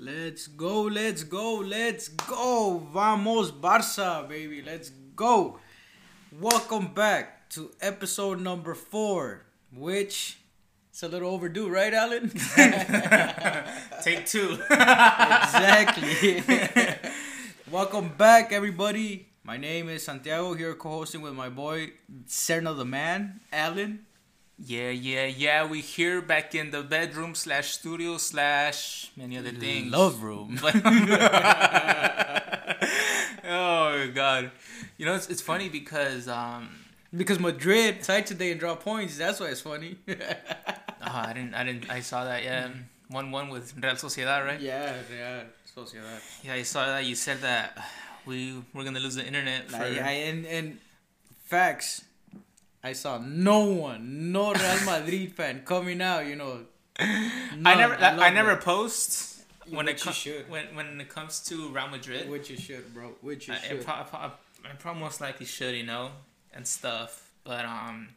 Let's go, let's go, let's go. Vamos, Barça, baby. Let's go. Welcome back to episode number 4, which it's a little overdue, right, Alan? Take 2. Exactly. Welcome back, everybody. My name is Santiago, here co-hosting with my boy, Serna the Man, Alan. Yeah. We here back in the bedroom / studio / many other things. Love room. Oh God, you know it's funny because Because Madrid tied today and draw points. That's why it's funny. I saw that. Yeah, 1-1 with Real Sociedad, right? Yeah, Sociedad. Yeah, I saw that. You said that we're gonna lose the internet. And facts. I saw no Real Madrid fan coming out. None. I never post when Which you should. when it comes to Real Madrid. Which you should, bro. Which you I should. probably most likely should, and stuff. But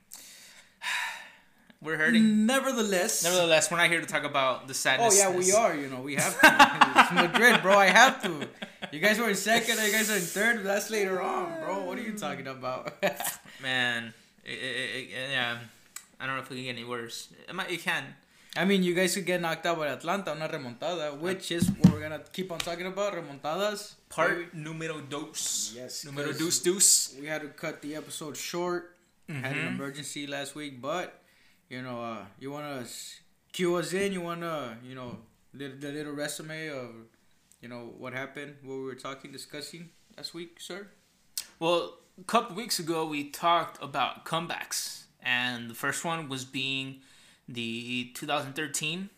we're hurting. Nevertheless, Nevertheless, we're not here to talk about the sadness. Oh yeah, we are. We have to. It's Madrid, bro. I have to. You guys were in second. You guys are in third. That's later on, bro. What are you talking about? Man, yeah. I don't know if it can get any worse. It can. I mean, you guys could get knocked out by Atlanta, una remontada, which is what we're gonna keep on talking about. Remontadas. Part numero dos. Yes. Numero deuce. We had to cut the episode short. Had an emergency last week, but you wanna cue us in. You wanna the little resume of what happened, what we were discussing last week, sir. Well, a couple weeks ago we talked about comebacks, and the first one was being the 2013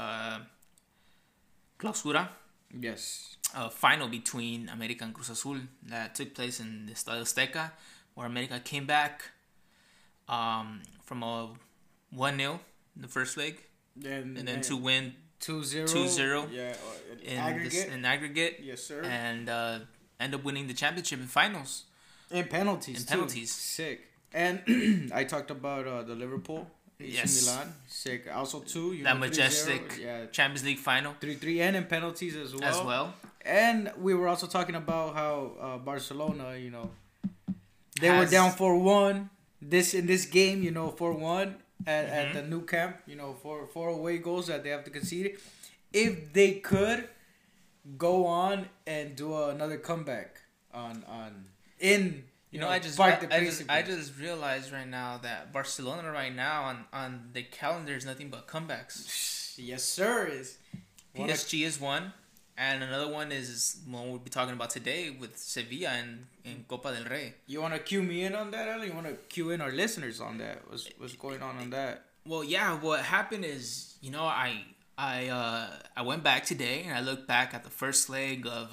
Clausura. Yes. Final between America and Cruz Azul that took place in the Estadio Azteca, where America came back from a 1-0 in the first leg, and then to win 2-0. Yeah, in aggregate. Yes, sir. And end up winning the championship in finals. In penalties. Too. Sick. And I talked about the Liverpool. AC Milan. Sick. Also, too. That majestic Champions League final. 3-3 and in penalties as well. And we were also talking about how Barcelona, they were down 4-1 in this game, 4-1 at the new camp, four away goals that they have to concede. If they could go on and do another comeback I just realized right now that Barcelona right now on the calendar is nothing but comebacks. Yes, sir. PSG is one, and another one is one we'll be talking about today with Sevilla in Copa del Rey. You want to cue me in on that, Alan? You want to cue in our listeners on that? What's going on that? Well, yeah. What happened is, I went back today and I looked back at the first leg of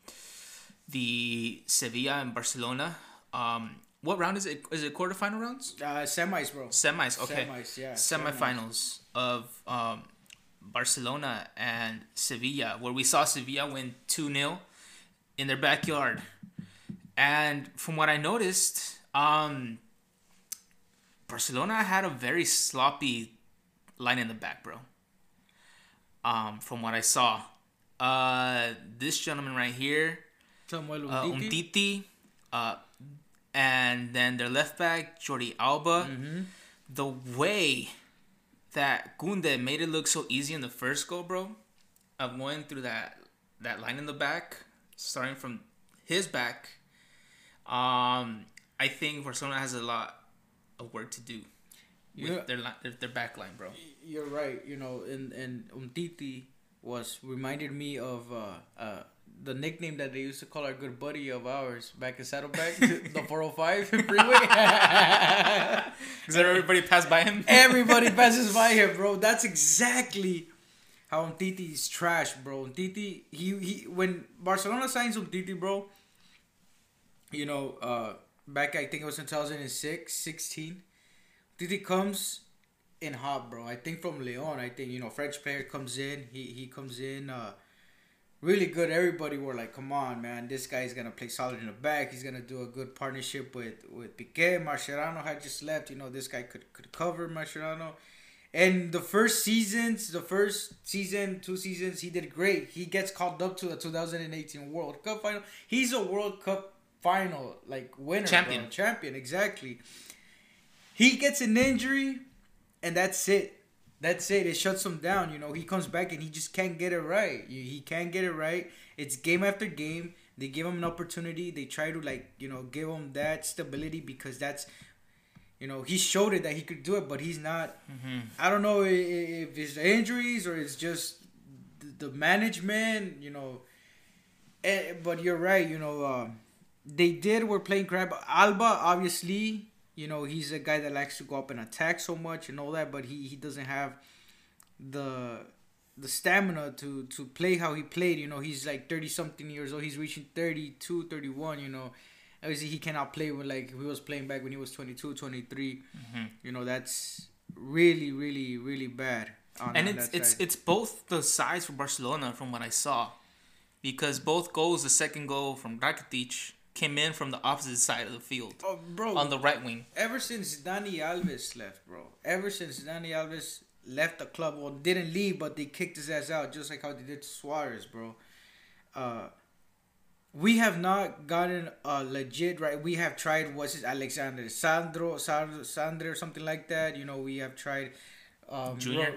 the Sevilla and Barcelona. What round is it? Is it quarterfinal rounds? Semis, bro. Semis, okay. Semis, yeah. Semifinals of Barcelona and Sevilla, where we saw Sevilla win 2-0 in their backyard. And from what I noticed, Barcelona had a very sloppy line in the back, bro. From what I saw. This gentleman right here, Samuel Umtiti, and then their left back, Jordi Alba. Mm-hmm. The way that Koundé made it look so easy in the first goal, bro, of going through that line in the back, starting from his back, I think Barcelona has a lot of work to do with their back line, bro. You're right. And Umtiti reminded me of the nickname that they used to call our good buddy of ours back in Saddleback, the 405 freeway. Because everybody passed by him? Everybody passes by him, bro. That's exactly how Umtiti is trash, bro. Umtiti, he when Barcelona signs Umtiti, bro, back I think it was in 2016, Umtiti comes in hot, bro. I think from Leon. I think, French player comes in. He comes in really good. Everybody were like, come on, man. This guy's going to play solid in the back. He's going to do a good partnership with Piqué. Mascherano had just left. This guy could cover Mascherano. And the first season, 2 seasons, he did great. He gets called up to the 2018 World Cup final. He's a World Cup final like winner, champion, exactly. He gets an injury, and that's it. That's it. It shuts him down. You know, he comes back and he just can't get it right. He can't get it right. It's game after game. They give him an opportunity. They try to give him that stability because that's. He showed it that he could do it, but he's not. Mm-hmm. I don't know if it's the injuries or it's just the management, But you're right, we're playing crap. Alba, obviously, he's a guy that likes to go up and attack so much and all that, but he doesn't have the stamina to play how he played. He's like 30-something years old. He's reaching 32, 31, Obviously, he cannot play like he was playing back when he was 22, 23. Mm-hmm. That's really, really, really bad. And it's both the sides for Barcelona from what I saw. Because both goals, the second goal from Rakitic, came in from the opposite side of the field. Oh, bro. On the right wing. Ever since Dani Alves left, bro. Ever since Dani Alves left the club, well, didn't leave, but they kicked his ass out, just like how they did to Suarez, bro. We have not gotten legit right. We have tried, Alexander Sandro or something like that. We have tried Sergio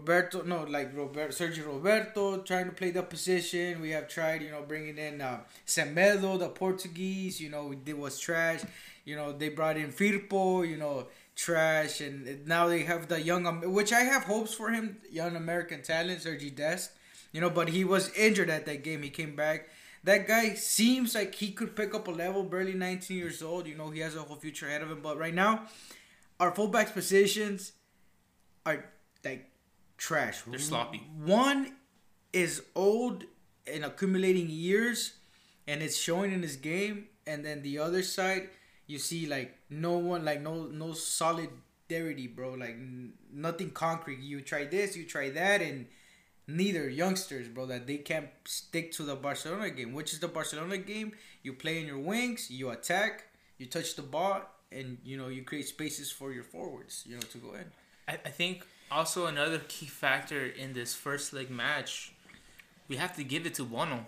Roberto trying to play the position. We have tried, bringing in Semedo, the Portuguese. It was trash. They brought in Firpo, trash, and now they have the young, which I have hopes for him, young American talent, Sergi Dest. But he was injured at that game. He came back. That guy seems like he could pick up a level, barely 19 years old. He has a whole future ahead of him. But right now, our fullback positions are like trash. They're sloppy. One is old and accumulating years, and it's showing in his game. And then the other side, you see like no one, like no solidarity, bro. Like nothing concrete. You try this, you try that, and neither youngsters, bro, that they can't stick to the Barcelona game, which is the Barcelona game. You play in your wings, you attack, you touch the ball, and you create spaces for your forwards, to go in. I think also another key factor in this first leg match, we have to give it to Bono.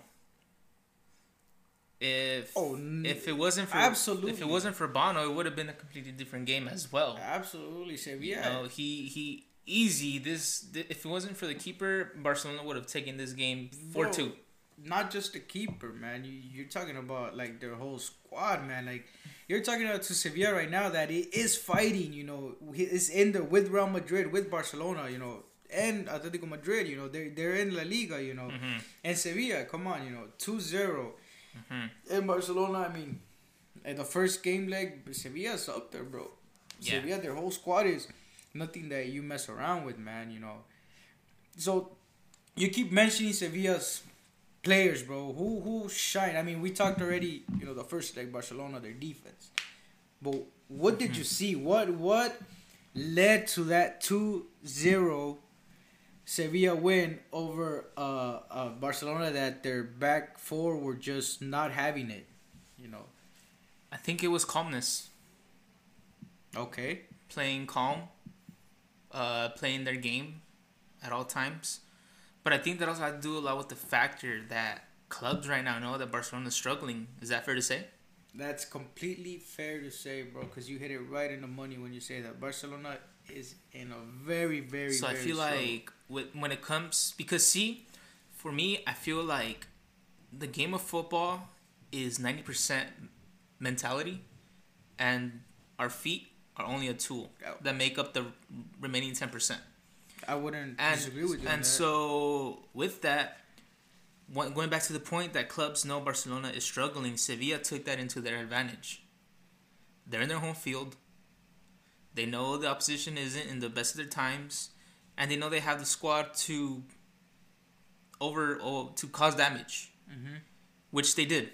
If it wasn't for Bono, it would have been a completely different game as well. Absolutely, Sevilla. He easy. If it wasn't for the keeper, Barcelona would have taken this game 4-2. Not just the keeper, man. You're talking about like their whole squad, man. Like you're talking about to Sevilla right now that it is fighting. It's in there with Real Madrid, with Barcelona, and Atletico Madrid. They're in La Liga, mm-hmm. And Sevilla, come on, 2-0. Mm-hmm. In Barcelona, I mean, at the first game leg, Sevilla's up there, bro. Yeah. Sevilla, their whole squad is nothing that you mess around with, man, So, you keep mentioning Sevilla's players, bro. Who shine? I mean, we talked already, the first leg, Barcelona, their defense. But what did you see? What led to that 2-0 Sevilla win over Barcelona that their back four were just not having it, I think it was calmness. Okay. Playing calm. Playing their game at all times. But I think that also had to do a lot with the factor that clubs right now know that Barcelona is struggling. Is that fair to say? That's completely fair to say, bro, because you hit it right in the money when you say that. Barcelona is in a very, very, so very I feel like when it comes... Because, see, for me, I feel like the game of football is 90% mentality, and our feet are only a tool that make up the remaining 10%. I wouldn't disagree with you on that. And so, with that, going back to the point that clubs know Barcelona is struggling, Sevilla took that into their advantage. They're in their home field. They know the opposition isn't in the best of their times, and they know they have the squad to cause damage, mm-hmm. which they did,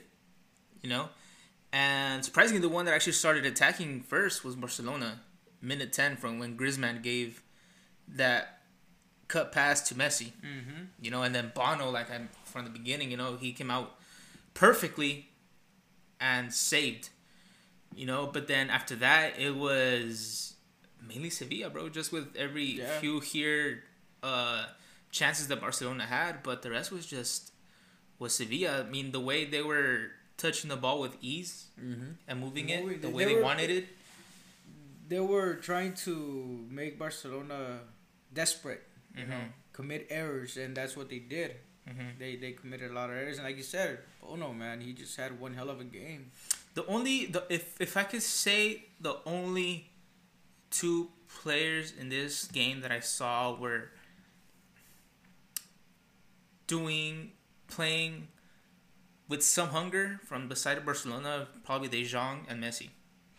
And surprisingly, the one that actually started attacking first was Barcelona. Minute 10 from when Griezmann gave that cut pass to Messi. Mm-hmm. And then Bono, from the beginning, he came out perfectly and saved. But then after that, it was mainly Sevilla, bro. Just with every few here chances that Barcelona had, but the rest was Sevilla. I mean, the way they were touching the ball with ease and moving it, the way they wanted it. They were trying to make Barcelona desperate, you know, commit errors, and that's what they did. They committed a lot of errors, and like you said, Bono, man, he just had one hell of a game. If I could say the only two players in this game that I saw were playing with some hunger from the side of Barcelona, probably De Jong and Messi.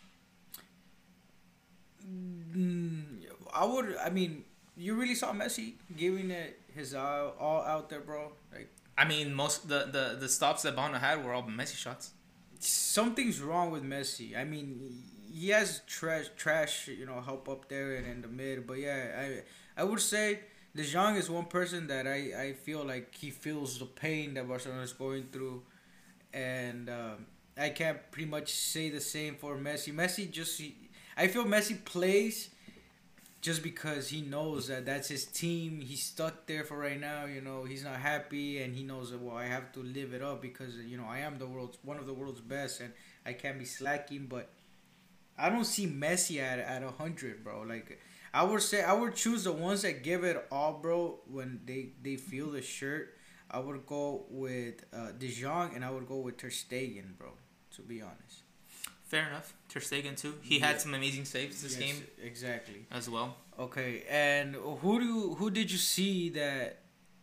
I mean, you really saw Messi giving it his all out there, bro. Like, I mean, most the stops that Bono had were all Messi shots. Something's wrong with Messi. I mean, he has trash, you know, help up there and in the mid. But yeah, I would say De Jong is one person that I feel like he feels the pain that Barcelona is going through, and I can't pretty much say the same for Messi. I feel Messi plays just because he knows that that's his team. He's stuck there for right now. You know, he's not happy, and he knows that, well, I have to live it up because, you know, I am one of the world's best, and I can't be slacking. But I don't see Messi at 100, bro. Like, I would choose the ones that give it all, bro. When they feel the shirt, I would go with De Jong, and I would go with Ter Stegen, bro. To be honest. Fair enough. Ter Stegen too. He had some amazing saves this game. Exactly. As well. Okay, and who did you see that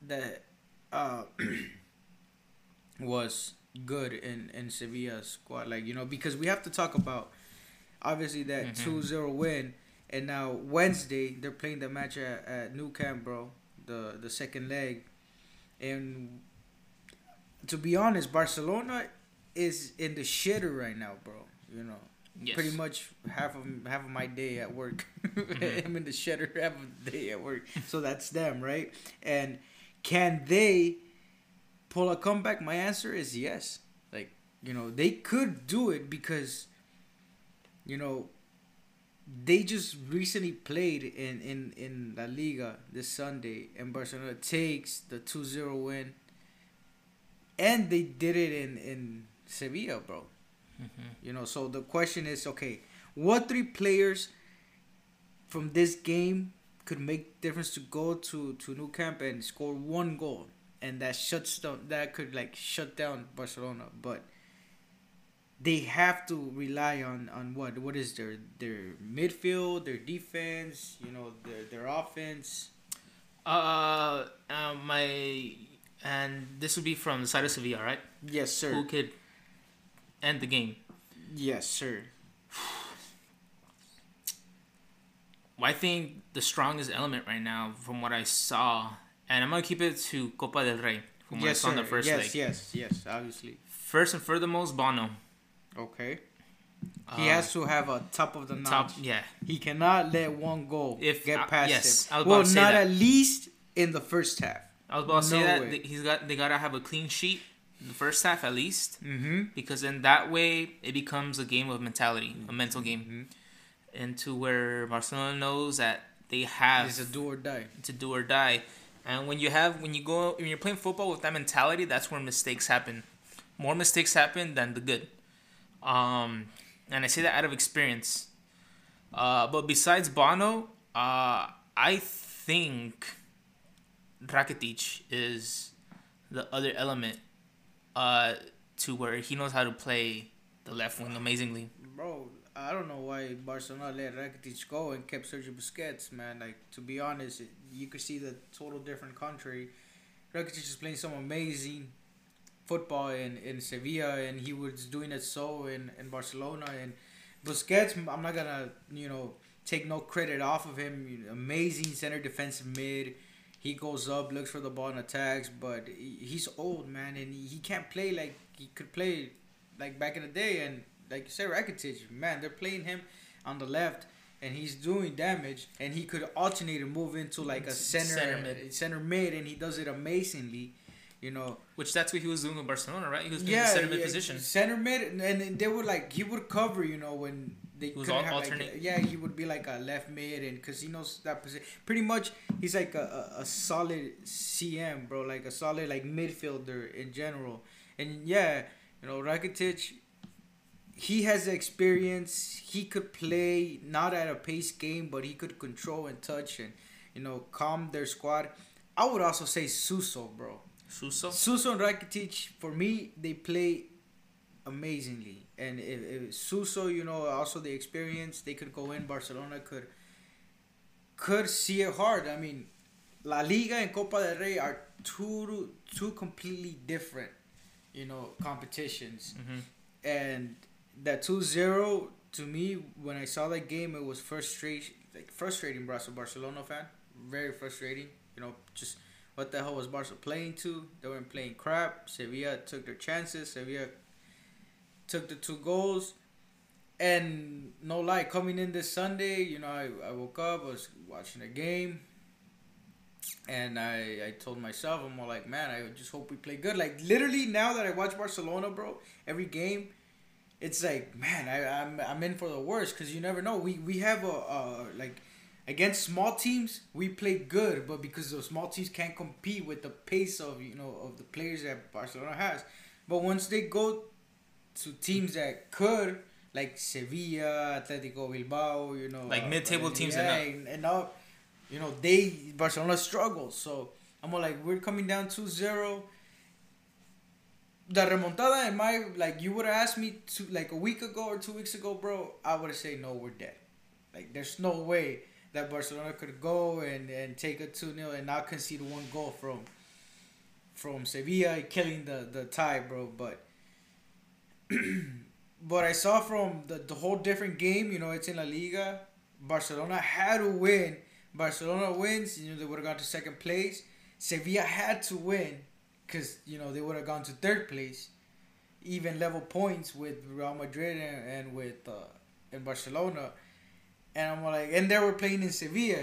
was good in Sevilla's squad? Like, you know, because we have to talk about obviously that 2-0 win, and now Wednesday they're playing the match at Nou Camp, bro. The second leg, and to be honest, Barcelona is in the shitter right now, bro. You know, pretty much half of my day at work. I'm in the shitter half of the day at work. So that's them, right? And can they pull a comeback? My answer is yes. Like, you know, they could do it because, you know, they just recently played in La Liga this Sunday, and Barcelona takes the 2-0 win, and they did it in Sevilla, bro. You know, so the question is, okay, what three players from this game could make difference to go to Nou Camp and score one goal, and that could like shut down Barcelona? But they have to rely on what is their midfield, their defense, you know, their offense. And this would be from the side of Sevilla, right? Yes, sir. Who could end the game? Yes, sir. Well, I think the strongest element right now, from what I saw, and I'm gonna keep it to Copa del Rey, from what I saw in the first leg. Yes, obviously. First and furthermost, Bono. Okay. He has to have a top of the notch. Yeah. He cannot let one goal get past him. At least in the first half. I was about to say that they gotta have a clean sheet in the first half at least, because in that way it becomes a game of mentality, a mental game, and to where Barcelona knows that they have it's a do or die. It's a do or die, and when you're playing football with that mentality, that's where mistakes happen. More mistakes happen than the good, and I say that out of experience. But besides Bono, I think Rakitic is the other element to where he knows how to play the left wing amazingly. Bro, I don't know why Barcelona let Rakitic go and kept Sergio Busquets, man. Like, to be honest, you could see the total different country. Rakitic is playing some amazing football in Sevilla, and he was doing it so in Barcelona. And Busquets, I'm not going to, you know, take no credit off of him. Amazing center defensive mid. He goes up, looks for the ball and attacks, but he's old, man, and he can't play like he could play like back in the day. And like you said, Rakitic, man, they're playing him on the left, and he's doing damage, and he could alternate and move into like a center mid, and he does it amazingly, you know. Which that's what he was doing with Barcelona, right? He was playing the center mid position. Center mid, and they were like, he would cover, you know, when they couldn't have alternate. He would be like a left mid, and because he knows that position pretty much. He's like a solid CM, bro, like a solid like midfielder in general. And Rakitic, he has the experience. He could play not at a pace game, but he could control and touch and calm their squad. I would also say Suso, bro. Suso and Rakitic, for me, they play amazingly. And if Suso, also the experience, they could go in. Barcelona could see it hard. I mean, La Liga and Copa del Rey are two completely different, competitions. Mm-hmm. And that 2-0, to me, when I saw that game, it was frustrating, bro, as a Barcelona fan. Very frustrating. Just what the hell was Barca playing to? They weren't playing crap. Sevilla took their chances. Sevilla took the 2 goals. And no lie, coming in this Sunday, I woke up, I was watching the game. And I told myself, I'm all like, man, I just hope we play good. Like, literally, now that I watch Barcelona, bro, every game, it's like, man, I'm in for the worst. Because you never know. We have against small teams, we play good, but because those small teams can't compete with the pace of of the players that Barcelona has. But once they go to teams that could, like Sevilla, Atletico Bilbao, like mid-table teams, Barcelona struggles. So I'm like, we're coming down 2-0. The remontada in my you would have asked me a week ago or 2 weeks ago, bro, I would have said no, we're dead. Like, there's no way that Barcelona could go and take a 2-0 and not concede 1 goal from Sevilla, killing the tie, bro. But what I saw from the whole different game, it's in La Liga. Barcelona had to win. Barcelona wins, they would have gone to second place. Sevilla had to win because, they would have gone to third place. Even level points with Real Madrid and with and Barcelona. And I'm like, and they were playing in Sevilla,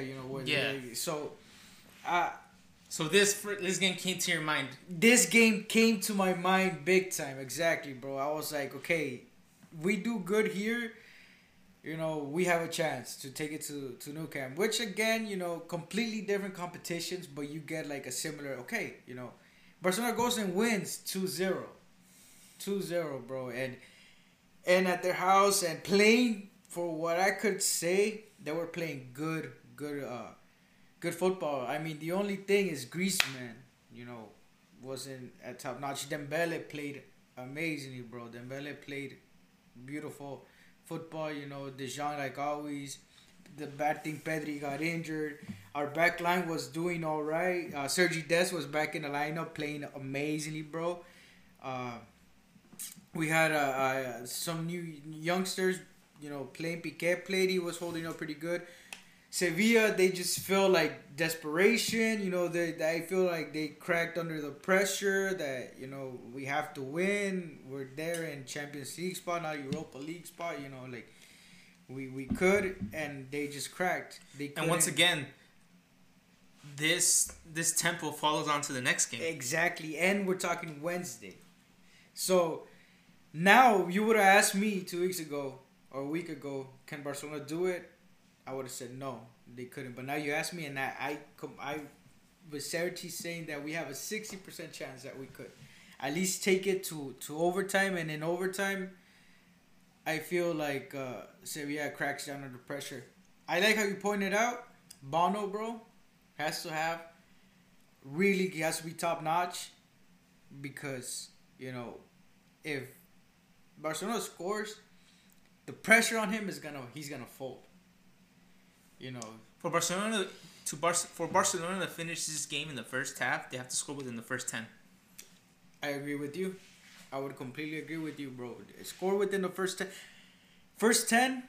So this game came to your mind. This game came to my mind big time, exactly, bro. I was like, okay, we do good here, we have a chance to take it to Nou Camp. Which again, completely different competitions, but you get like a similar. Okay, Barcelona goes and wins 2-0, 2-0, bro, and at their house and playing. For what I could say, they were playing good football. I mean, the only thing is Griezmann, wasn't at top notch. Dembele played amazingly, bro. Dembele played beautiful football. De Jong, like always. The bad thing, Pedri got injured. Our back line was doing all right. Sergi Dest was back in the lineup playing amazingly, bro. We had some new youngsters. Playing. Piqué played. He was holding up pretty good. Sevilla, they just feel like desperation. I feel like they cracked under the pressure that, we have to win. We're there in Champions League spot, not Europa League spot. We could, and they just cracked. And once again, this tempo follows on to the next game. Exactly, and we're talking Wednesday. So, now, you would have asked me 2 weeks ago, or a week ago, can Barcelona do it? I would have said no, they couldn't. But now you ask me, and I with certainty saying that we have a 60% chance that we could at least take it to overtime. And in overtime, I feel like Sevilla cracks down under pressure. I like how you pointed out, Bono, bro, has to be top notch, because if Barcelona scores, the pressure on him he's gonna fold. For Barcelona to finish this game in the first half, they have to score within the first 10. I agree with you. I would completely agree with you, bro. Score within the first 10. First 10,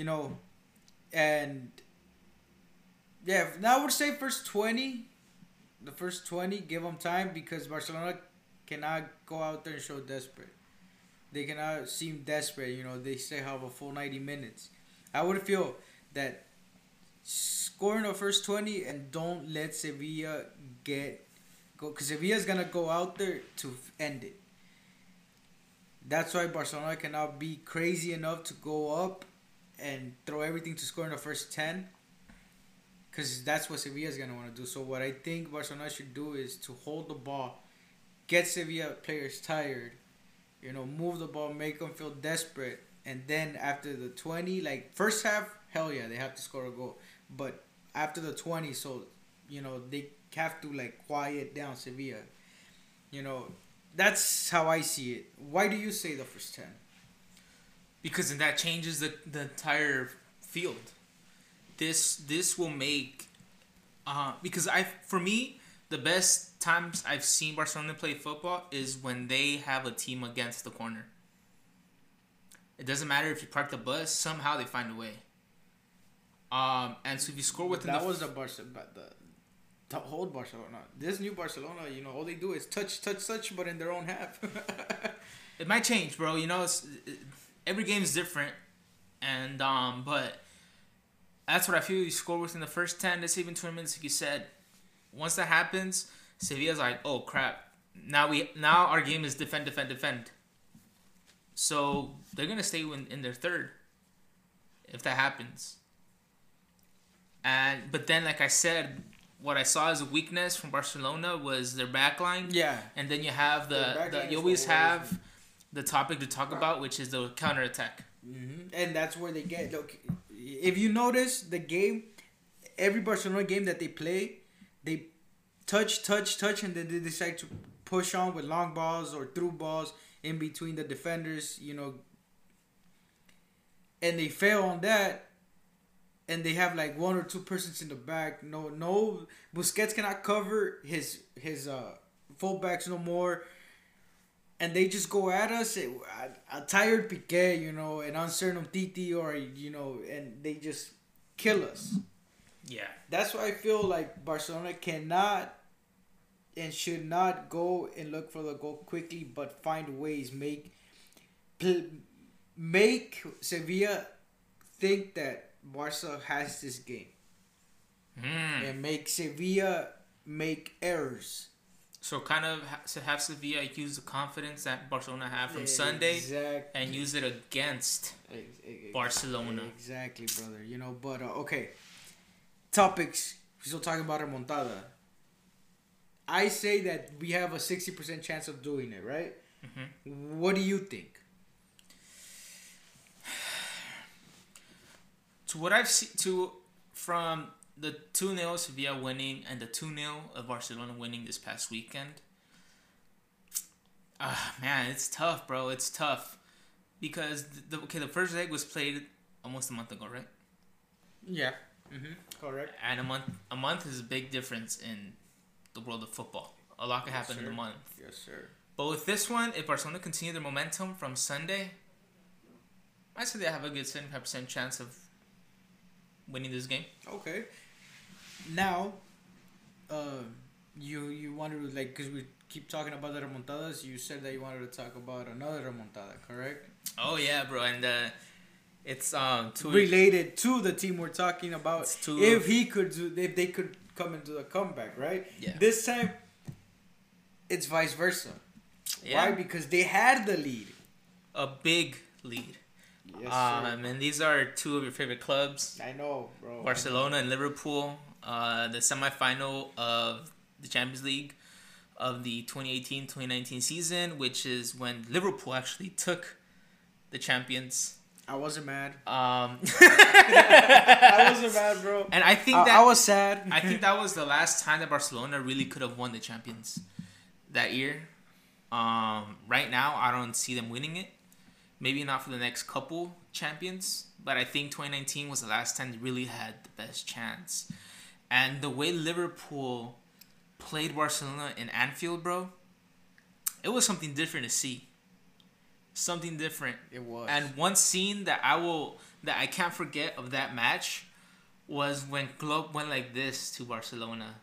and yeah. Now I would say first 20. The first 20, give them time, because Barcelona cannot go out there and show desperate. They cannot seem desperate. They still have a full 90 minutes. I would feel that score in the first 20 and don't let Sevilla go, because Sevilla's gonna go out there to end it. That's why Barcelona cannot be crazy enough to go up and throw everything to score in the first 10. Because that's what Sevilla's going to want to do. So what I think Barcelona should do is to hold the ball, get Sevilla players tired, move the ball, make them feel desperate. And then after the 20, like first half, hell yeah, they have to score a goal. But after the 20, so, they have to like quiet down Sevilla. That's how I see it. Why do you say the first 10? Because then that changes the entire field. This will make because for me the best times I've seen Barcelona play football is when they have a team against the corner. It doesn't matter if you park the bus, somehow they find a way. And so if you score within that was the old Barcelona. This new Barcelona, all they do is touch, but in their own half. It might change, bro. Every game is different, and but. That's what I feel. You score within the first 10, let's say even 20 minutes, like you said. Once that happens, Sevilla's like, oh crap. Now our game is defend. So they're gonna stay in their third if that happens. But then, like I said, what I saw as a weakness from Barcelona was their backline. Yeah. And then you have you always have the topic to talk about, which is the counterattack. Mm-hmm. And that's where they get. Look, if you notice the game, every Barcelona game that they play, they touch, and then they decide to push on with long balls or through balls in between the defenders, and they fail on that, and they have like one or two persons in the back. No, Busquets cannot cover his fullbacks no more. And they just go at us, a tired Piqué, an uncertain Titi, or, and they just kill us. Yeah. That's why I feel like Barcelona cannot and should not go and look for the goal quickly, but find ways, make Sevilla think that Barca has this game. And make Sevilla make errors. So kind of have Sevilla use the confidence that Barcelona had from Sunday and use it against Barcelona. Exactly, brother. But okay. Topics. We're still talking about remontada. I say that we have a 60% chance of doing it, right? Mm-hmm. What do you think? To what I've seen, from the 2-0 Sevilla winning and the 2-0 of Barcelona winning this past weekend. Man, it's tough, bro. It's tough. Because, the first leg was played almost a month ago, right? Yeah. Mm-hmm. Correct. And a month is a big difference in the world of football. A lot can happen in a month. Yes, sir. But with this one, if Barcelona continue their momentum from Sunday, I'd say they have a good 75% chance of winning this game. Okay. Now, you wanted to, like, because we keep talking about the remontadas, you said that you wanted to talk about another remontada, correct? Oh, yeah, bro. And it's related to the team we're talking about. If they could come into the comeback, right? Yeah. This time, it's vice versa. Yeah. Why? Because they had the lead. A big lead. Yes, sir. And these are two of your favorite clubs. I know, bro. Barcelona and Liverpool. The semifinal of the Champions League of the 2018-2019 season, which is when Liverpool actually took the champions. I wasn't mad. I wasn't mad, bro. And I think I was sad. I think that was the last time that Barcelona really could have won the champions that year. Right now, I don't see them winning it. Maybe not for the next couple champions, but I think 2019 was the last time they really had the best chance. And the way Liverpool played Barcelona in Anfield, bro, it was something different to see. Something different. It was. And one scene that I can't forget of that match was when Klopp went like this to Barcelona.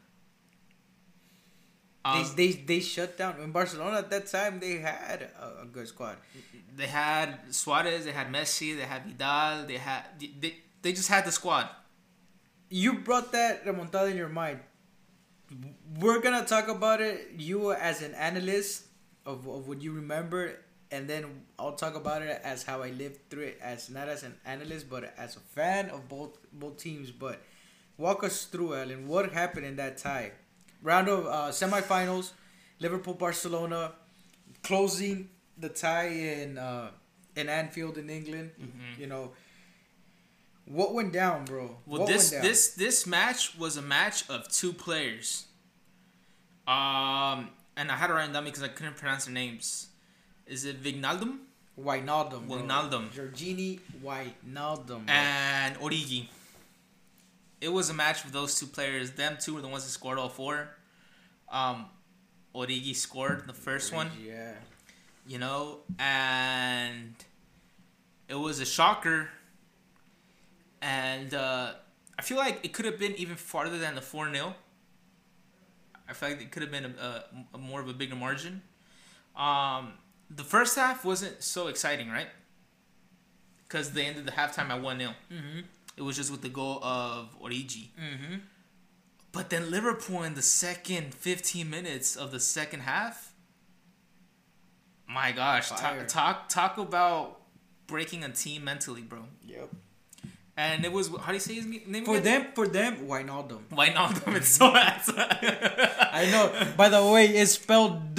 They shut down. In Barcelona at that time, they had a good squad. They had Suarez, they had Messi, they had Vidal, they just had the squad. You brought that remontada in your mind. We're gonna talk about it. You as an analyst of what you remember and then I'll talk about it as how I lived through it, as not as an analyst, but as a fan of both teams. But walk us through, Alan. What happened in that tie? Round of semifinals, Liverpool Barcelona, closing the tie in Anfield in England. Mm-hmm. You know, what went down, bro? Well, this match was a match of two players. And I had to write it down because I couldn't pronounce their names. Is it Wijnaldum? Wijnaldum. Georgini Wijnaldum. And Origi. It was a match with those two players. Them two were the ones that scored all four. Origi scored the first one. Yeah. You know, and it was a shocker. And I feel like it could have been even farther than the 4-0. I feel like it could have been a more of a bigger margin. The first half wasn't so exciting, right? Because they ended the halftime at 1-0. Mm-hmm. It was just with the goal of Origi. Mm-hmm. But then Liverpool in the second 15 minutes of the second half, my gosh, talk about breaking a team mentally, bro. Yep. And it was, how do you say his name for again? For them, Wijnaldum. It's so I know. By the way, it's spelled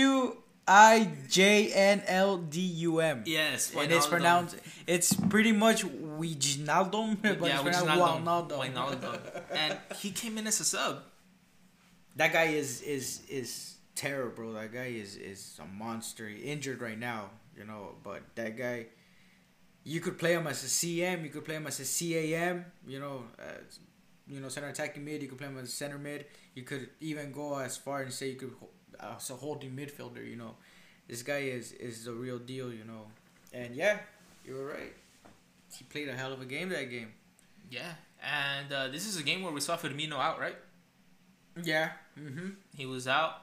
Wijnaldum. Yes, Wijnaldum. And it's pronounced, it's pretty much Wijnaldum, but it's pronounced Wijnaldum. And he came in as a sub. That guy is terror, bro. That guy is a monster. He injured right now, you know, but that guy... You could play him as a CM. You could play him as a CAM. You know, center attacking mid. You could play him as a center mid. You could even go as far and say you could as a holding midfielder. You know, this guy is the real deal. You know, and yeah, you were right. He played a hell of a game that game. Yeah, and this is a game where we saw Firmino out, right? Yeah. Mm-hmm. He was out,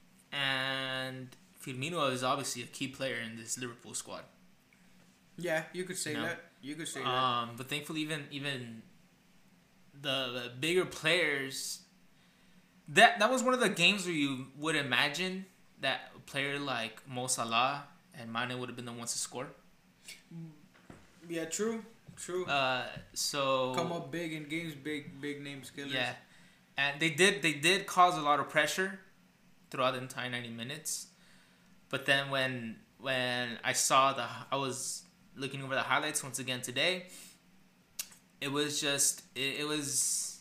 and Firmino is obviously a key player in this Liverpool squad. Yeah, you could say that. You could say that. But thankfully, even the bigger players, that was one of the games where you would imagine that a player like Mo Salah and Mane would have been the ones to score. Yeah, true. So come up big in games, big name killers. Yeah, and they did cause a lot of pressure throughout the entire 90 minutes. But then when I was looking over the highlights once again today, it was just it was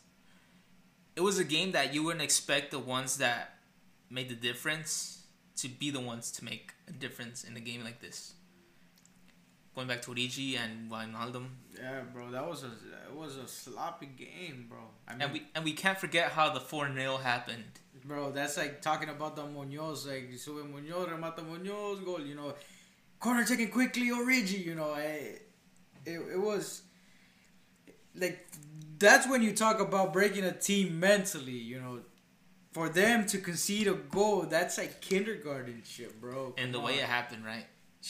a game that you wouldn't expect the ones that made the difference to be the ones to make a difference in a game like this. Going back to Origi and Wijnaldum. Yeah, bro, it was a sloppy game, bro. I mean, and we can't forget how the 4-0 happened. Bro, that's like talking about the Muñoz, like sube Muñoz, remata Muñoz, goal, you know. Corner taken quickly, Origi, you know. It was like, that's when you talk about breaking a team mentally, you know. For them to concede a goal, that's like kindergarten shit, bro. And the way it happened, right?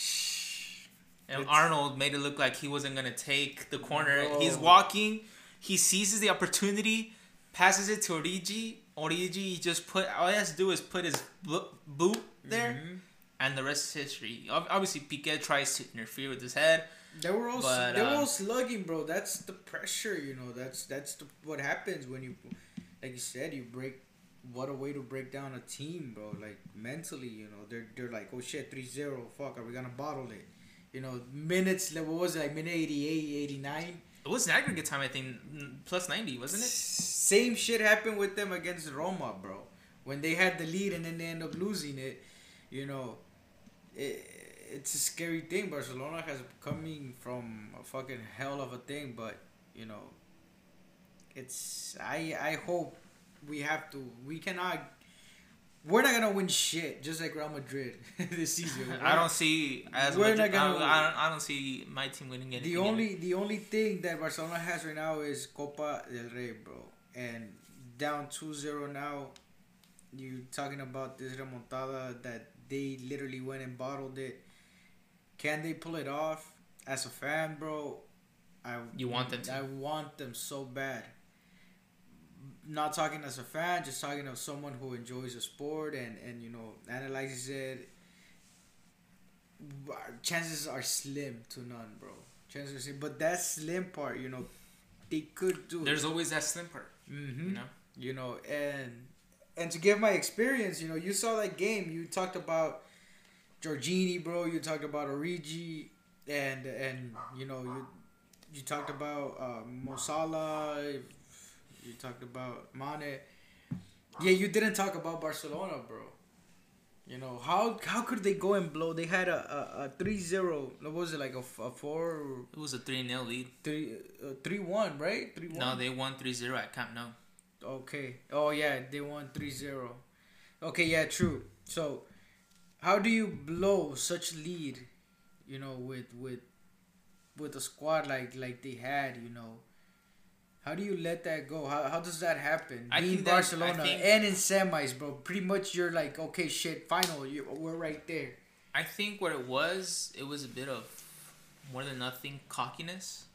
And Arnold made it look like he wasn't going to take the corner. Bro. He's walking. He seizes the opportunity, passes it to Origi. Origi just all he has to do is put his boot there. Mm-hmm. And the rest is history. Obviously, Piqué tries to interfere with his head. They were all slugging, bro. That's the pressure, you know. That's what happens when you, like you said, you break. What a way to break down a team, bro. Like, mentally, you know. They're like, oh, shit, 3-0. Fuck, are we going to bottle it? You know, minutes, what was it, like minute 88, 89? It was an aggregate time, I think, plus 90, wasn't it? Same shit happened with them against Roma, bro. When they had the lead and then they end up losing it, you know. It's a scary thing. Barcelona has coming from a fucking hell of a thing, but you know, it's I hope we're not gonna win shit just like Real Madrid this season. I don't see I don't see my team winning anything. The only thing that Barcelona has right now is Copa del Rey, bro, and down 2-0 now. You talking about this remontada that they literally went and bottled it. Can they pull it off? As a fan, bro, you want them to. I want them so bad. Not talking as a fan, just talking as someone who enjoys the sport and you know, analyzes it. chances are slim to none, bro. Chances are slim, but that slim part, they could do. There's always that slim part. Mm-hmm. And to give my experience, you saw that game. You talked about Jorginho, bro. You talked about Origi, and you talked about Mo Salah. You talked about Mane. Yeah, you didn't talk about Barcelona, bro. How could they go and blow? They had a 3-0. What was it, like a 4? It was a 3-0 lead. 3-1, right? 3-1. No, they won 3-0 at Camp Nou. Okay. Oh yeah, they won 3-0. Okay, yeah, true. So, how do you blow such lead? With a squad like they had. How do you let that go? How does that happen? Being Barcelona and in semis, bro. Pretty much you're like, okay, shit, final. We're right there. I think what it was a bit of more than nothing cockiness.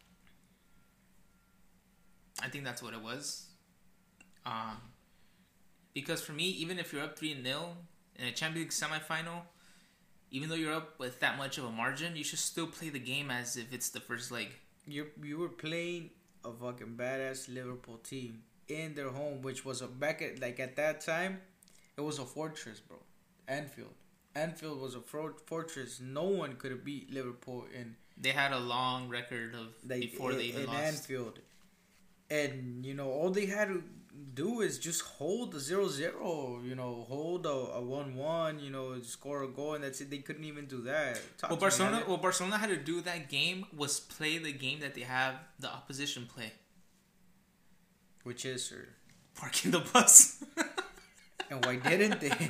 I think that's what it was. Because for me, even if you're up 3-0 in a Champions League semifinal, even though you're up with that much of a margin, you should still play the game as if it's the first leg. You were playing a fucking badass Liverpool team in their home, which was at that time, it was a fortress, bro. Anfield was a fortress. No one could have beat Liverpool in. They had a long record of before they even lost. In Anfield, and all they had to do is just hold the 0-0. Hold a 1-1. Score a goal, and that's it. They couldn't even do that. What Barcelona had to do that game was play the game that they have the opposition play, which is, sir, parking the bus. And why didn't they?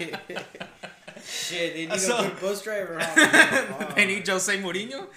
Shit, they need a good bus driver. They need Jose Mourinho.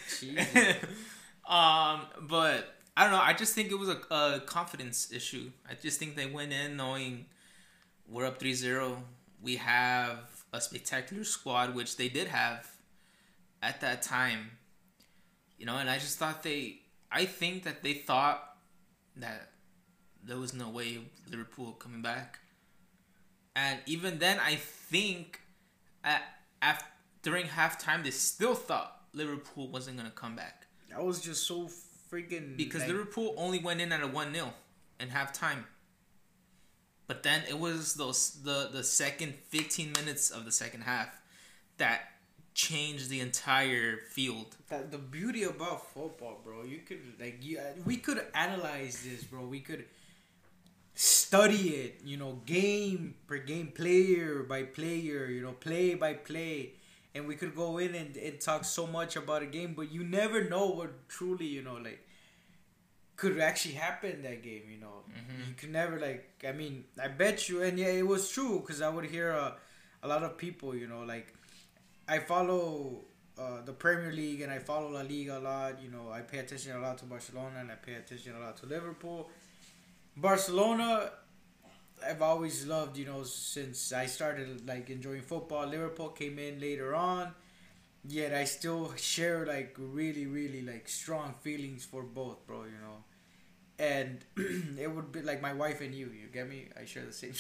But I don't know. I just think it was a confidence issue. I just think they went in knowing we're up 3-0. We have a spectacular squad, which they did have at that time. And I just thought I think that they thought that there was no way of Liverpool coming back. And even then, I think during halftime, they still thought Liverpool wasn't going to come back. That was just so freaking... Because Liverpool only went in at a 1-0 in halftime. But then it was the second 15 minutes of the second half that changed the entire field. The beauty about football, bro, we could analyze this, bro. We could study it, game per game, player by player, play by play. And we could go in and talk so much about a game, but you never know what truly, could actually happen in that game, Mm-hmm. You could never, I bet you, and yeah, it was true, because I would hear a lot of people, I follow the Premier League, and I follow La Liga a lot, I pay attention a lot to Barcelona, and I pay attention a lot to Liverpool. Barcelona, I've always loved, since I started, enjoying football. Liverpool came in later on, yet I still share, really, really, strong feelings for both, bro, And it would be like my wife and you get me? I share the same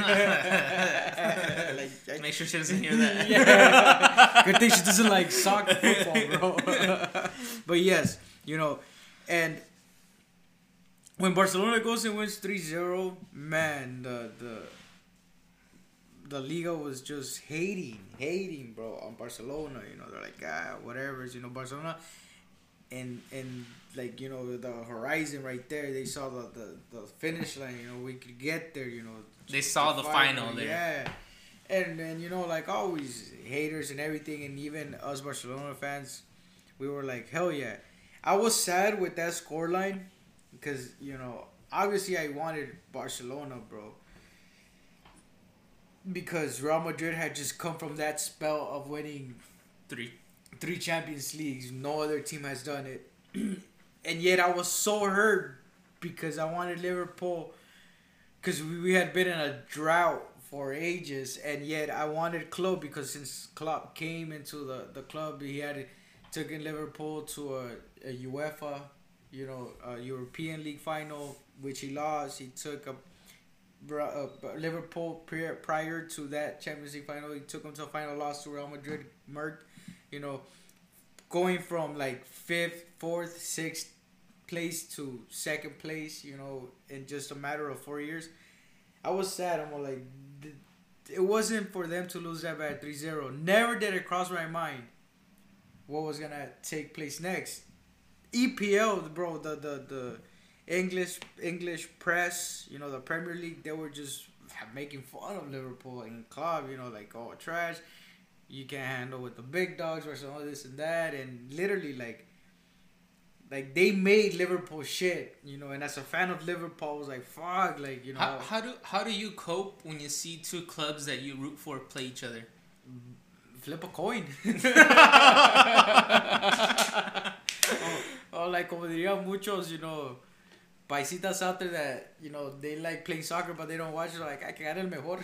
Make sure she doesn't hear that. Yeah. Good thing she doesn't like soccer, football, bro. But yes, and when Barcelona goes and wins 3-0, man, the Liga was just hating, bro, on Barcelona. They're like, whatever, Barcelona. And the horizon right there, they saw the finish line, we could get there, They saw the final there. Yeah. And like always, haters and everything, and even us Barcelona fans, we were like, hell yeah. I was sad with that scoreline because, obviously I wanted Barcelona, bro. Because Real Madrid had just come from that spell of winning three Champions Leagues. No other team has done it. And yet I was so hurt because I wanted Liverpool, because we had been in a drought for ages, and yet I wanted Klopp, because since Klopp came into the club, he had taken Liverpool to a UEFA, a European League final, which he lost. He took Liverpool prior to that Champions League final. He took them to a final, loss to Real Madrid, murked. You know, going from like 5th, 4th, 6th place to 2nd place, you know, in just a matter of 4 years. I was sad. I'm like, it wasn't for them to lose that bad 3-0. Never did it cross my mind what was going to take place next. EPL, bro, the English press, you know, the Premier League, they were just making fun of Liverpool and club, you know, like, oh, trash. You can't handle with the big dogs or some of this and that. And literally, like they made Liverpool shit, you know. And as a fan of Liverpool, I was like, fuck, like, you know. How do you cope when you see two clubs that you root for play each other? Flip a coin. or like como dirían muchos, you know, paisitas out there that, you know, they like playing soccer but they don't watch it. Like, I can el mejor.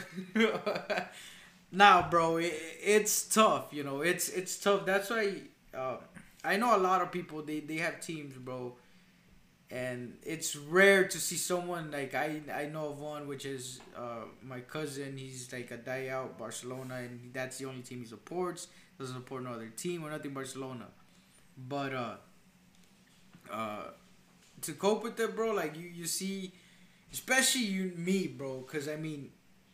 Nah, bro, it's tough, you know. It's tough. That's why I know a lot of people, they have teams, bro. And it's rare to see someone like I know of one, which is my cousin. He's like a die-out Barcelona, and that's the only team he supports. Doesn't support no other team or nothing Barcelona. But to cope with it, bro, like you see, especially me, bro, because I mean,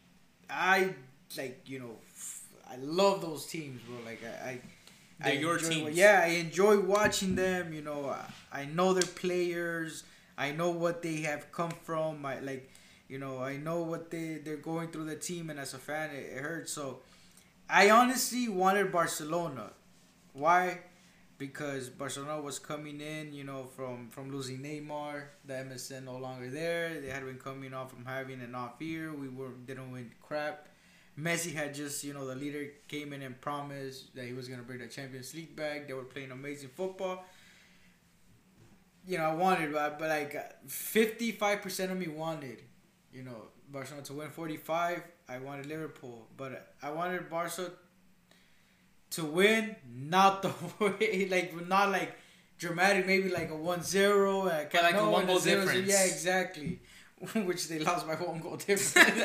I like, you know, I love those teams, bro. Like they're your teams. Yeah, I enjoy watching them. You know, I know their players. I know what they have come from. I know what they're going through the team, and as a fan, it hurts. So, I honestly wanted Barcelona. Why? Because Barcelona was coming in, you know, from losing Neymar, the MSN no longer there. They had been coming off from having an off year. We didn't win crap. Messi had just, you know, the leader came in and promised that he was going to bring the Champions League back. They were playing amazing football. You know, I wanted, but like 55% of me wanted, you know, Barcelona to win. 45, I wanted Liverpool. But I wanted Barca to win, not the way, like, not like dramatic, maybe like a 1-0. Like a 1-goal difference. Yeah, exactly. Which they lost by 1 goal difference.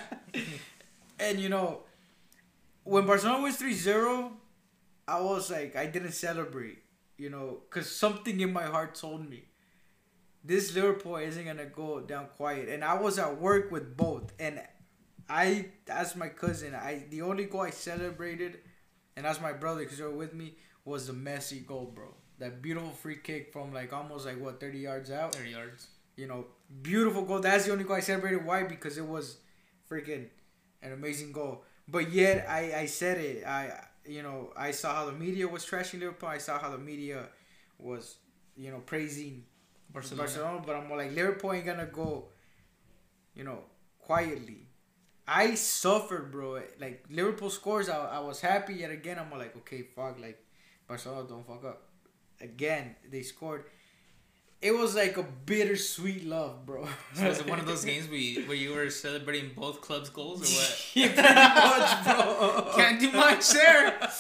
And, you know, when Barcelona wins 3-0, I was like, I didn't celebrate, you know, because something in my heart told me this Liverpool isn't going to go down quiet. And I was at work with both. And I asked my cousin, the only goal I celebrated, and asked my brother because they were with me, was the Messi goal, bro. That beautiful free kick from like almost like, 30 yards out? 30 yards. You know, beautiful goal. That's the only goal I celebrated. Why? Because it was freaking an amazing goal. But yet, I said it. I saw how the media was trashing Liverpool. I saw how the media was, you know, praising Barcelona. But I'm like, Liverpool ain't gonna go, you know, quietly. I suffered, bro. Like, Liverpool scores, I was happy. Yet again, I'm like, okay, fuck. Like, Barcelona, don't fuck up. Again, they scored. It was like a bittersweet love, bro. So was it one of those games where you were celebrating both clubs' goals, or what? Yeah, pretty much, bro. Can't do much there.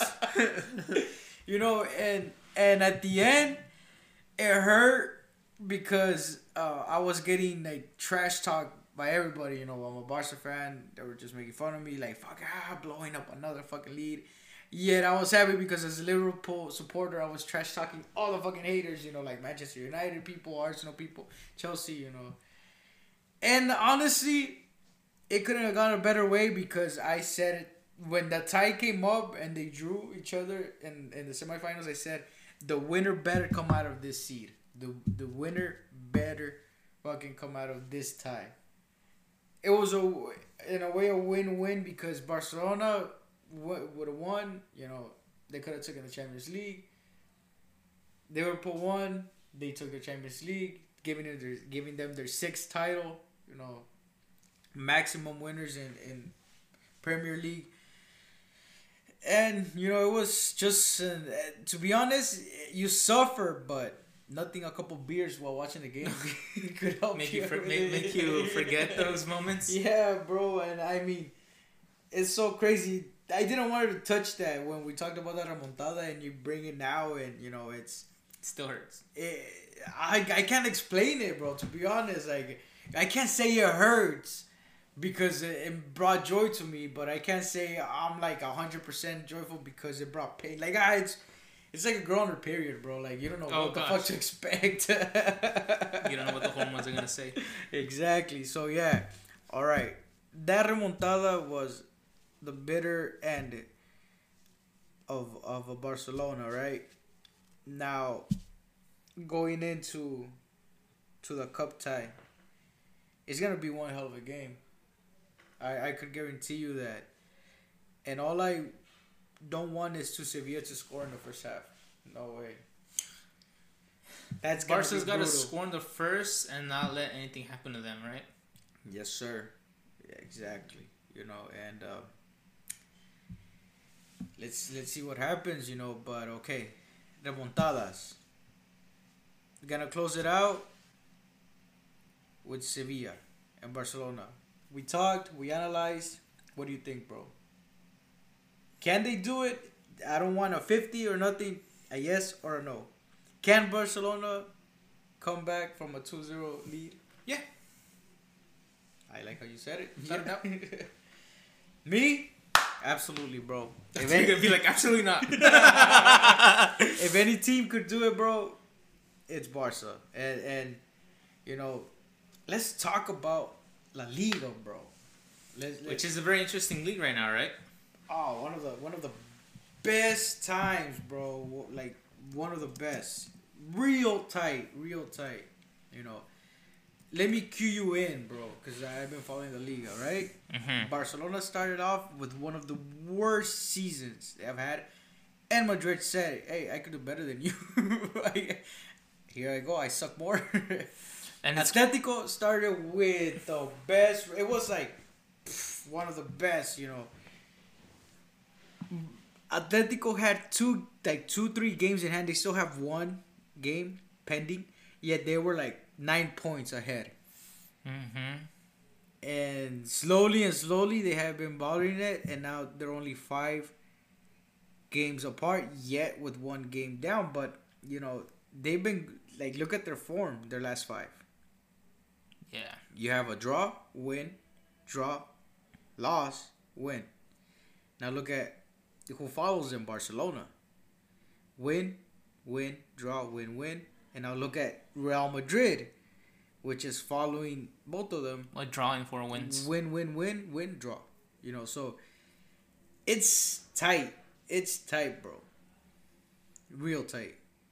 You know, and at the end, it hurt because I was getting like trash talk by everybody. You know, I'm a Barca fan. They were just making fun of me, like, fuck, blowing up another fucking lead. Yet I was happy because as a Liverpool supporter, I was trash talking all the fucking haters, you know, like Manchester United people, Arsenal people, Chelsea, you know. And honestly, it couldn't have gone a better way because I said it when the tie came up and they drew each other in the semifinals. I said the winner better come out of this seed. The winner better fucking come out of this tie. It was in a way a win-win because Barcelona would have won, you know, they could have taken the Champions League. Liverpool won, they took the Champions League, giving them their 6th title, you know, maximum winners in Premier League. And, you know, it was just, to be honest, you suffer, but nothing a couple beers while watching the game could help make you forget those moments. Yeah, bro, and I mean, it's so crazy. I didn't want to touch that when we talked about that remontada, and you bring it now, and you know it still hurts. I can't explain it, bro. To be honest, like I can't say it hurts, because it brought joy to me. But I can't say I'm like 100% joyful because it brought pain. Like it's like a girl on her period, bro. Like you don't know what the fuck to expect. You don't know what the hormones are gonna say. Exactly. So yeah, all right. That remontada was the bitter end of a Barcelona, right? Now going into the cup tie, it's gonna be one hell of a game. I could guarantee you that. And all I don't want is to Sevilla to score in the first half. No way. That's Barca's got to score in the first and not let anything happen to them, right? Yes, sir. Yeah, exactly. You know, and let's see what happens. You know, but okay, remontadas. Gonna close it out with Sevilla and Barcelona. We talked, we analyzed. What do you think, bro? Can they do it? I don't want a 50 or nothing. A yes or a no. Can Barcelona come back from a 2-0 lead? Yeah. I like how you said it. Yeah. Me? Absolutely, bro. If you're gonna be like, absolutely not. If any team could do it, bro, it's Barca. And you know, let's talk about La Liga, bro. Which is a very interesting league right now, right? Oh, one of the best times, bro. Like one of the best. Real tight. You know, let me cue you in, bro, because I've been following the Liga, right? Mm-hmm. Barcelona started off with one of the worst seasons they have had, and Madrid said, "Hey, I could do better than you." Here I go. I suck more. And Atletico started with the best. It was like one of the best, you know. Atletico had 2-3 games in hand. They still have one game pending, yet they were like 9 points ahead. Mm-hmm. And slowly they have been bothering it, and now they're only 5 games apart, yet with one game down. But you know, they've been like, look at their form, their last 5. Yeah. You have a draw, win, draw, loss, win. Now look at who follows them, Barcelona. Win, draw, win. And now look at Real Madrid, which is following both of them. Like drawing 4 wins. Win, draw. You know, so it's tight. It's tight, bro. Real tight.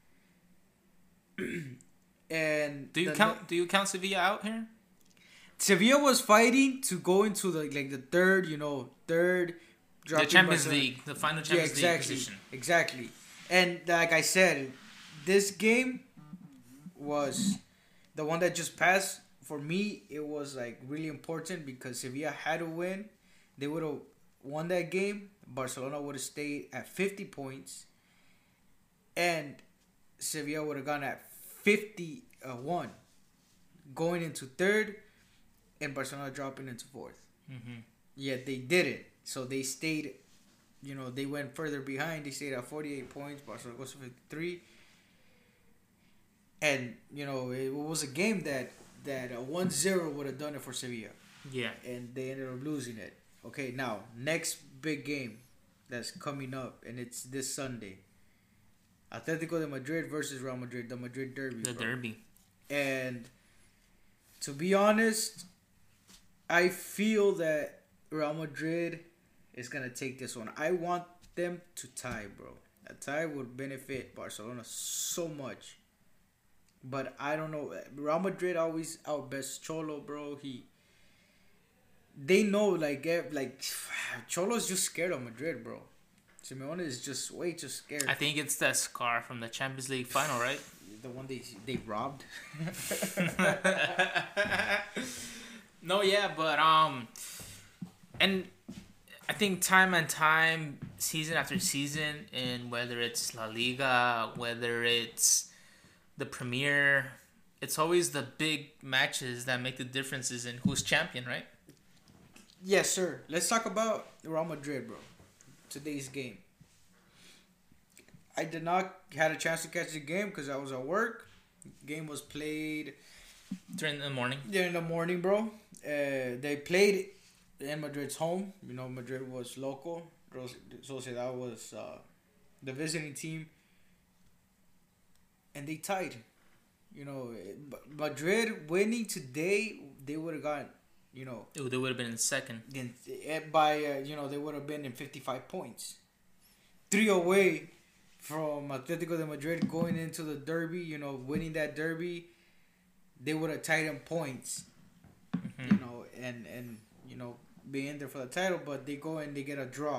And do you count Sevilla out here? Sevilla was fighting to go into the third. The Champions League, the final Champions League position. Exactly. And like I said, this game was the one that just passed. For me, it was like really important because Sevilla had to win. They would have won that game. Barcelona would have stayed at 50 points. And Sevilla would have gone at 51 going into third, and Barcelona dropping into 4th. Mm-hmm. Yet they didn't. So they stayed, they went further behind. They stayed at 48 points. Barcelona goes to 53. And, it was a game that a 1-0 would have done it for Sevilla. Yeah. And they ended up losing it. Okay, now, next big game that's coming up, and it's this Sunday. Atletico de Madrid versus Real Madrid, the Madrid derby. The derby. And to be honest, I feel that Real Madrid is going to take this one. I want them to tie, bro. A tie would benefit Barcelona so much. But I don't know. Real Madrid always outbest Cholo, bro. They know, Cholo's just scared of Madrid, bro. Simeone is just way too scared. I think it's that scar from the Champions League final, right? The one they robbed. No, yeah, but and I think time and time, season after season, and whether it's La Liga, whether it's the Premier, it's always the big matches that make the differences in who's champion, right? Yes, sir. Let's talk about Real Madrid, bro. Today's game. I did not had a chance to catch the game because I was at work. Game was played during the morning. Yeah, in the morning, bro. They played in Madrid's home. You know, Madrid was local. Sociedad was the visiting team, and they tied. You know, Madrid winning today, they would have gotten, you know... They would have been in second. By, they would have been in 55 points. 3 away from Atletico de Madrid going into the derby, you know, winning that derby. They would have tied in points, you know, and being there for the title, but they go and they get a draw.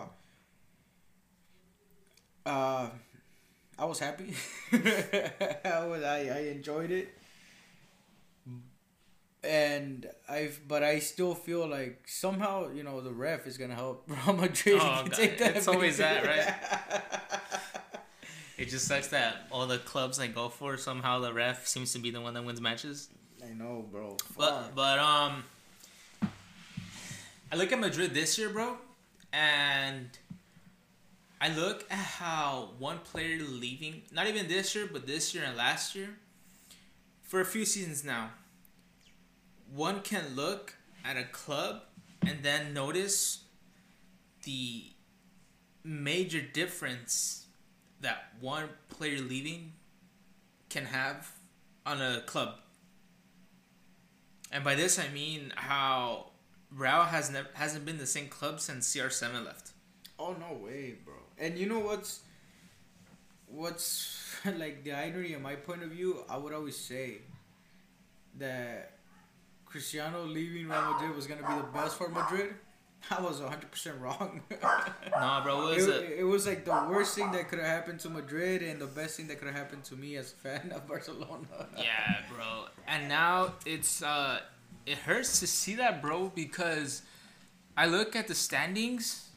I was happy. I enjoyed it, but I still feel like somehow, you know, the ref is gonna help Real Madrid take that. It's always that, right? It just sucks that all the clubs I go for, somehow the ref seems to be the one that wins matches. I know, bro. But I look at Madrid this year, bro, and I look at how one player leaving, not even this year, but this year and last year, for a few seasons now, one can look at a club and then notice the major difference that one player leaving can have on a club. And by this I mean how Real hasn't been the same club since CR7 left. Oh, no way, bro. And you know what's like the irony in my point of view? I would always say that Cristiano leaving Real Madrid was going to be the best for Madrid. I was 100% wrong. Nah, bro. It was like the worst thing that could have happened to Madrid and the best thing that could have happened to me as a fan of Barcelona. Yeah, bro. And now it's it hurts to see that, bro, because I look at the standings,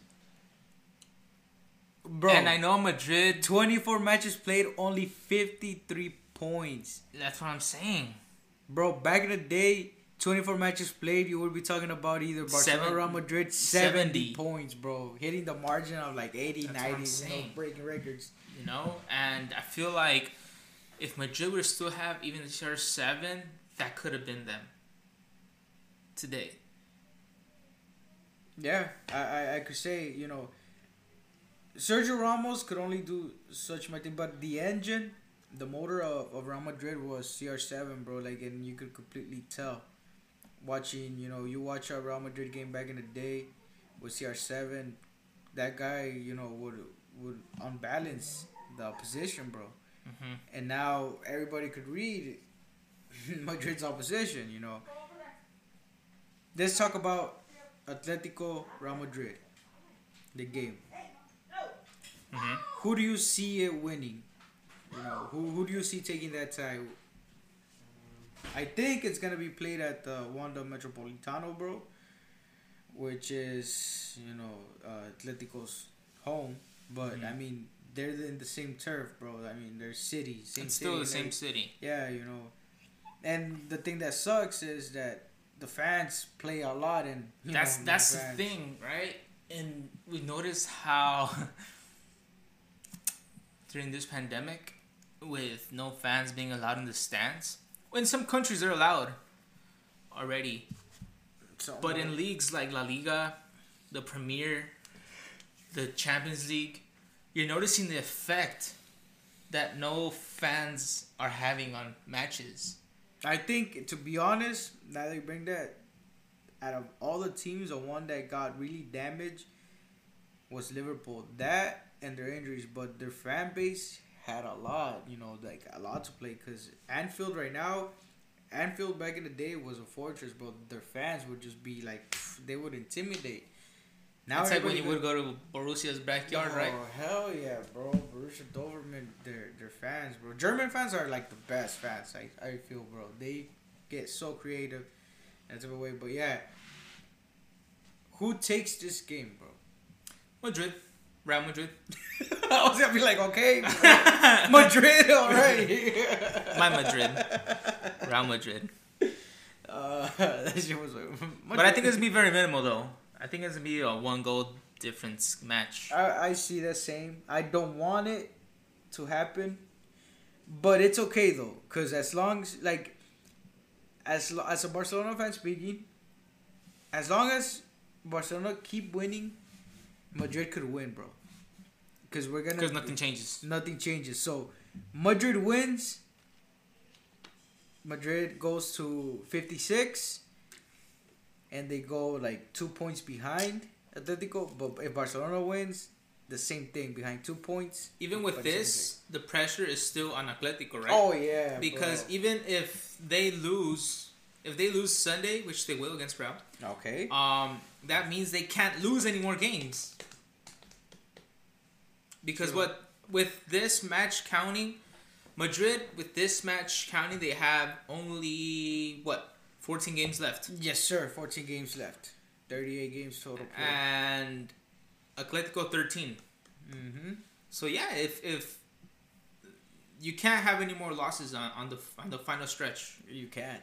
bro, and I know Madrid 24 matches played, only 53 points. That's what I'm saying, bro. Back in the day, 24 matches played, you would be talking about either Barcelona or Real Madrid, 70 points, bro. Hitting the margin of like 80, that's 90, you know, breaking records. You know, and I feel like if Madrid would still have even the CR7, that could have been them today. Yeah, I could say, you know, Sergio Ramos could only do such my thing, but the engine, the motor of Real Madrid was CR7, bro. Like, and you could completely tell. Watching, you know, you watch a Real Madrid game back in the day with CR7, that guy, you know, would unbalance the opposition, bro. Mm-hmm. And now everybody could read Madrid's opposition, you know. Let's talk about Atletico Real Madrid, the game. Mm-hmm. Who do you see it winning? You know, who do you see taking that tie? I think it's going to be played at the Wanda Metropolitano, bro, which is, you know, Atletico's home. But, I mean, they're in the same turf, bro. I mean, they're city, same it's city. Still the same city. Yeah, you know. And the thing that sucks is that the fans play a lot. And that's the thing, right? And we noticed how during this pandemic, with no fans being allowed in the stands, in some countries they're allowed already, but in leagues like La Liga, the Premier, the Champions League, you're noticing the effect that no fans are having on matches. I think, to be honest, now that you bring that, out of all the teams, the one that got really damaged was Liverpool. That and their injuries, but their fan base had a lot, you know, like a lot to play, because Anfield right now, Anfield back in the day was a fortress, bro. Their fans would just be like, they would intimidate. Now it's like when you would go to Borussia's backyard, right? Oh, hell yeah, bro. Borussia Dortmund, their fans, bro. German fans are like the best fans, I feel, bro. They get so creative in a different way. But yeah, who takes this game, bro? Madrid. Real Madrid. I was gonna be like, okay, Madrid, all right. My Madrid. Real Madrid. That shit was but I think it's gonna be very minimal, though. I think it's gonna be a 1-goal difference match. I see the same. I don't want it to happen, but it's okay though, cause as long as, like, as a Barcelona fan speaking, as long as Barcelona keep winning, Madrid could win, bro. Because nothing changes. Nothing changes. So Madrid wins. Madrid goes to 56, and they go like 2 points behind Atletico. But if Barcelona wins, the same thing, behind 2 points. Even with this, the pressure is still on Atletico, right? Oh yeah. Because even if they lose Sunday, which they will against Real. Okay. That means they can't lose any more games. Because with this match counting, Madrid, with this match counting, they have only 14 games left. Yes, sir. 14 games left. 38 games total. And Atletico 13. Mm-hmm. So yeah, if you can't have any more losses on the final stretch, you can't.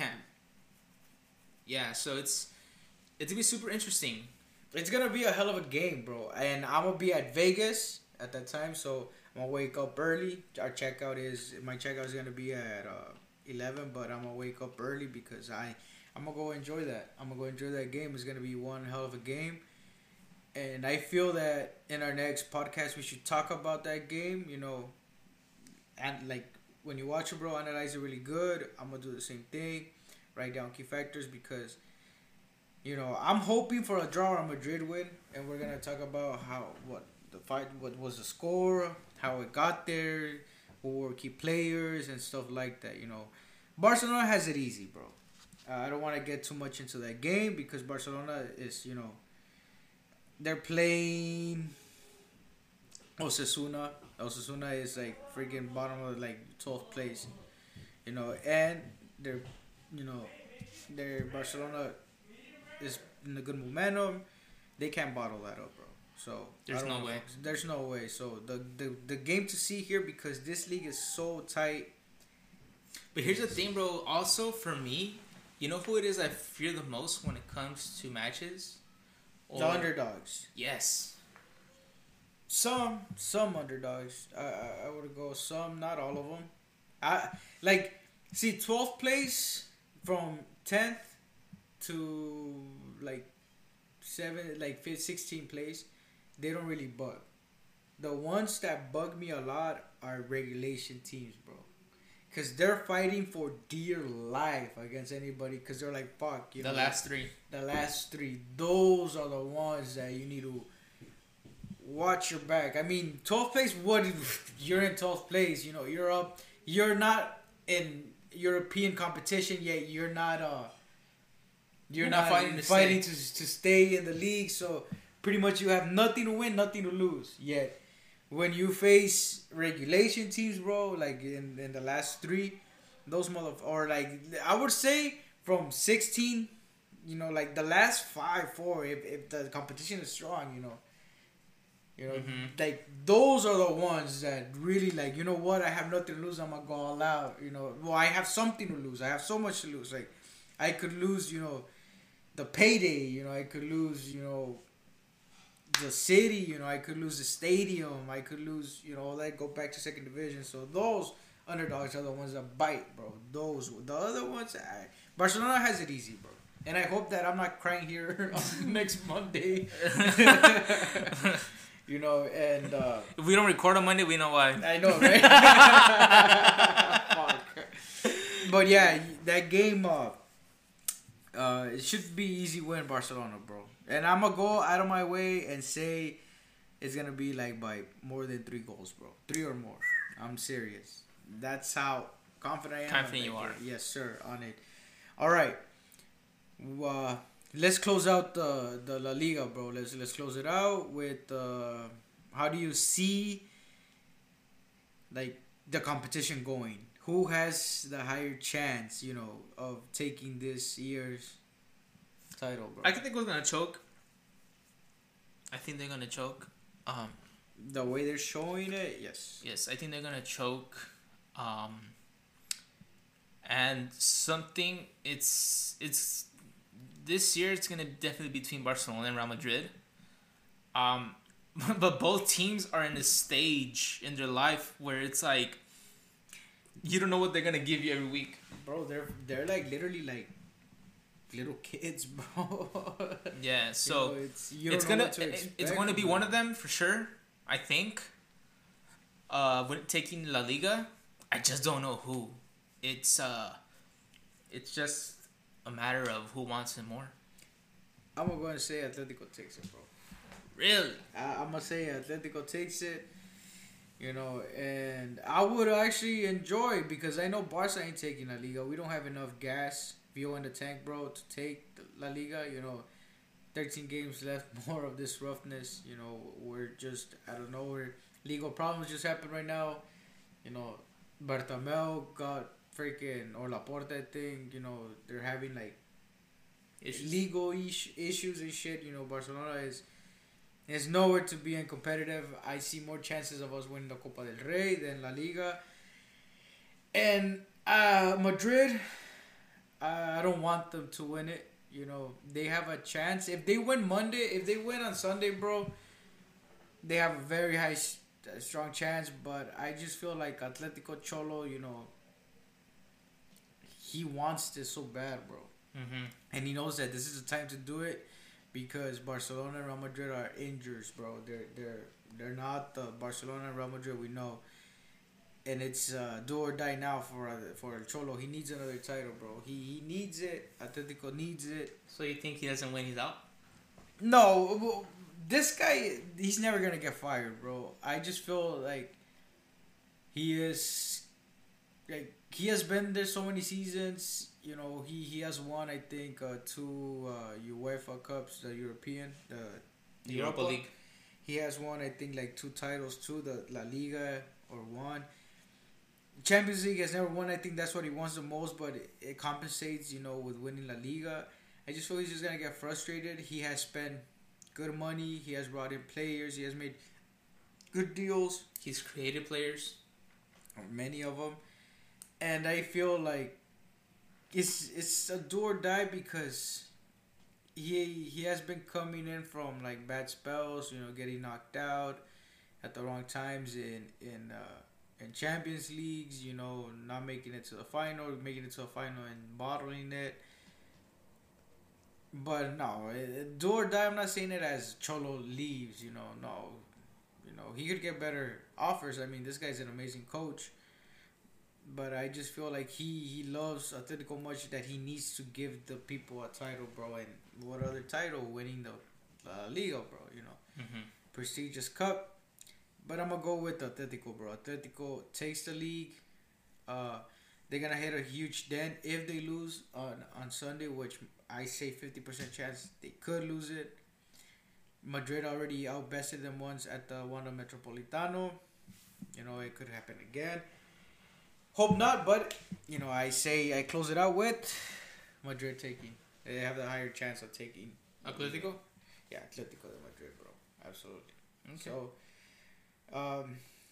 Yeah, so it's gonna be super interesting. It's gonna be a hell of a game, bro. And I'm gonna be at Vegas at that time, so I'm gonna wake up early. My checkout is gonna be at 11, but I'm gonna wake up early because I'm gonna go enjoy that. I'm gonna go enjoy that game. It's gonna be one hell of a game. And I feel that in our next podcast we should talk about that game, you know, and like when you watch it, bro, analyze it really good. I'm gonna do the same thing, write down key factors because, you know, I'm hoping for a draw or a Madrid win, and we're gonna talk about what was the score, how it got there, who were key players and stuff like that. You know, Barcelona has it easy, bro. I don't want to get too much into that game because Barcelona is, you know, they're playing Osasuna. Osasuna is like freaking bottom of like 12th place, you know, and they're Barcelona is in a good momentum. They can't bottle that up, bro. So there's no way. There's no way. So the game to see here, because this league is so tight. But here's the thing, bro. Also for me, you know who it is I fear the most when it comes to matches? The underdogs. Yes. Some underdogs. I would go some, not all of them. See 12th place from 10th to like 16th place. They don't really bug. The ones that bug me a lot are regulation teams, bro. Because they're fighting for dear life against anybody. Because they're like, fuck. You know, the last three. Those are the ones that you need to watch your back. I mean, 12th place, you're in 12th place. You know, you're up. You're not in European competition yet. You're not fighting to stay in the league. So pretty much you have nothing to win, nothing to lose yet. When you face regulation teams, bro, like in the last three, those or like I would say from 16, you know, like the last 5-4, if the competition is strong, you know, mm-hmm. Like those are the ones that really like, you know what, I have nothing to lose, I'm gonna go all out, you know. Well, I have something to lose. I have so much to lose. Like I could lose, you know, the payday, you know, I could lose, you know, the city, you know, I could lose the stadium, I could lose, you know, all that, go back to second division. So those underdogs are the ones that bite, bro. The other ones, Barcelona has it easy, bro. And I hope that I'm not crying here on next Monday. You know, and if we don't record on Monday, we know why. I know, right? Fuck. But yeah, that game, it should be easy win Barcelona, bro. And I'm gonna go out of my way and say it's gonna be like by more than 3 goals, bro. 3 or more. I'm serious. That's how confident I am. Confident you are. Yes, sir. On it. All right. Let's close out the La Liga, bro. Let's close it out with how do you see like the competition going? Who has the higher chance, you know, of taking this year's title, bro? I think we're gonna choke. I think they're gonna choke. The way they're showing it, yes. Yes, I think they're gonna choke. And something it's this year it's gonna definitely be between Barcelona and Real Madrid. But both teams are in a stage in their life where it's like you don't know what they're gonna give you every week. Bro, they're like literally like little kids, bro. Yeah, so it's going to be one of them for sure. I think. When taking La Liga, I just don't know who. It's just a matter of who wants it more. I'm gonna go and say Atletico takes it, bro. Really? I'm gonna say Atletico takes it. You know, and I would actually enjoy because I know Barca ain't taking La Liga. We don't have enough gas, fuel in the tank, bro, to take La Liga. You know, 13 games left, more of this roughness. You know, we're just out of nowhere. Legal problems just happened right now. You know, Bartomeu got freaking, or Laporte, I think. You know, they're having like legal issues and shit. You know, Barcelona is nowhere to be competitive. I see more chances of us winning the Copa del Rey than La Liga. And Madrid, I don't want them to win it. You know, they have a chance. If they win on Sunday, bro, they have a very strong chance. But I just feel like Atletico Cholo, you know, he wants this so bad, bro. Mm-hmm. And he knows that this is the time to do it. Because Barcelona and Real Madrid are injuries, bro. They're not the Barcelona and Real Madrid we know, and it's do or die now for El Cholo. He needs another title, bro. He needs it. Atletico needs it. So you think he doesn't win, he's out? No, this guy, he's never gonna get fired, bro. I just feel like he has been there so many seasons. You know, he has won, I think, 2 UEFA Cups, the European, the Europa League. He has won, I think, like 2 titles too, the La Liga or 1. Champions League has never won. I think that's what he wants the most, but it compensates, you know, with winning La Liga. I just feel he's just gonna get frustrated. He has spent good money. He has brought in players. He has made good deals. He's created players, or many of them, and I feel like it's a do or die because he has been coming in from like bad spells, you know, getting knocked out at the wrong times in Champions Leagues, you know, not making it to the final, making it to a final and bottling it. But no, do or die. I'm not saying it as Cholo leaves, you know. No, you know, he could get better offers. I mean, this guy's an amazing coach. But I just feel like he loves Atletico much that he needs to give the people a title, bro. And what other title? Winning the Liga, bro. You know, prestigious cup. But I'm gonna go with Atletico, bro. Atletico takes the league. They're gonna hit a huge dent if they lose on Sunday, which I say 50% chance they could lose it. Madrid already outbested them once at the Wanda Metropolitano. You know, it could happen again. Hope not, but, you know, I close it out with Madrid taking. They have the higher chance of taking. Atletico? Yeah, Atletico de Madrid, bro. Absolutely. Okay. So,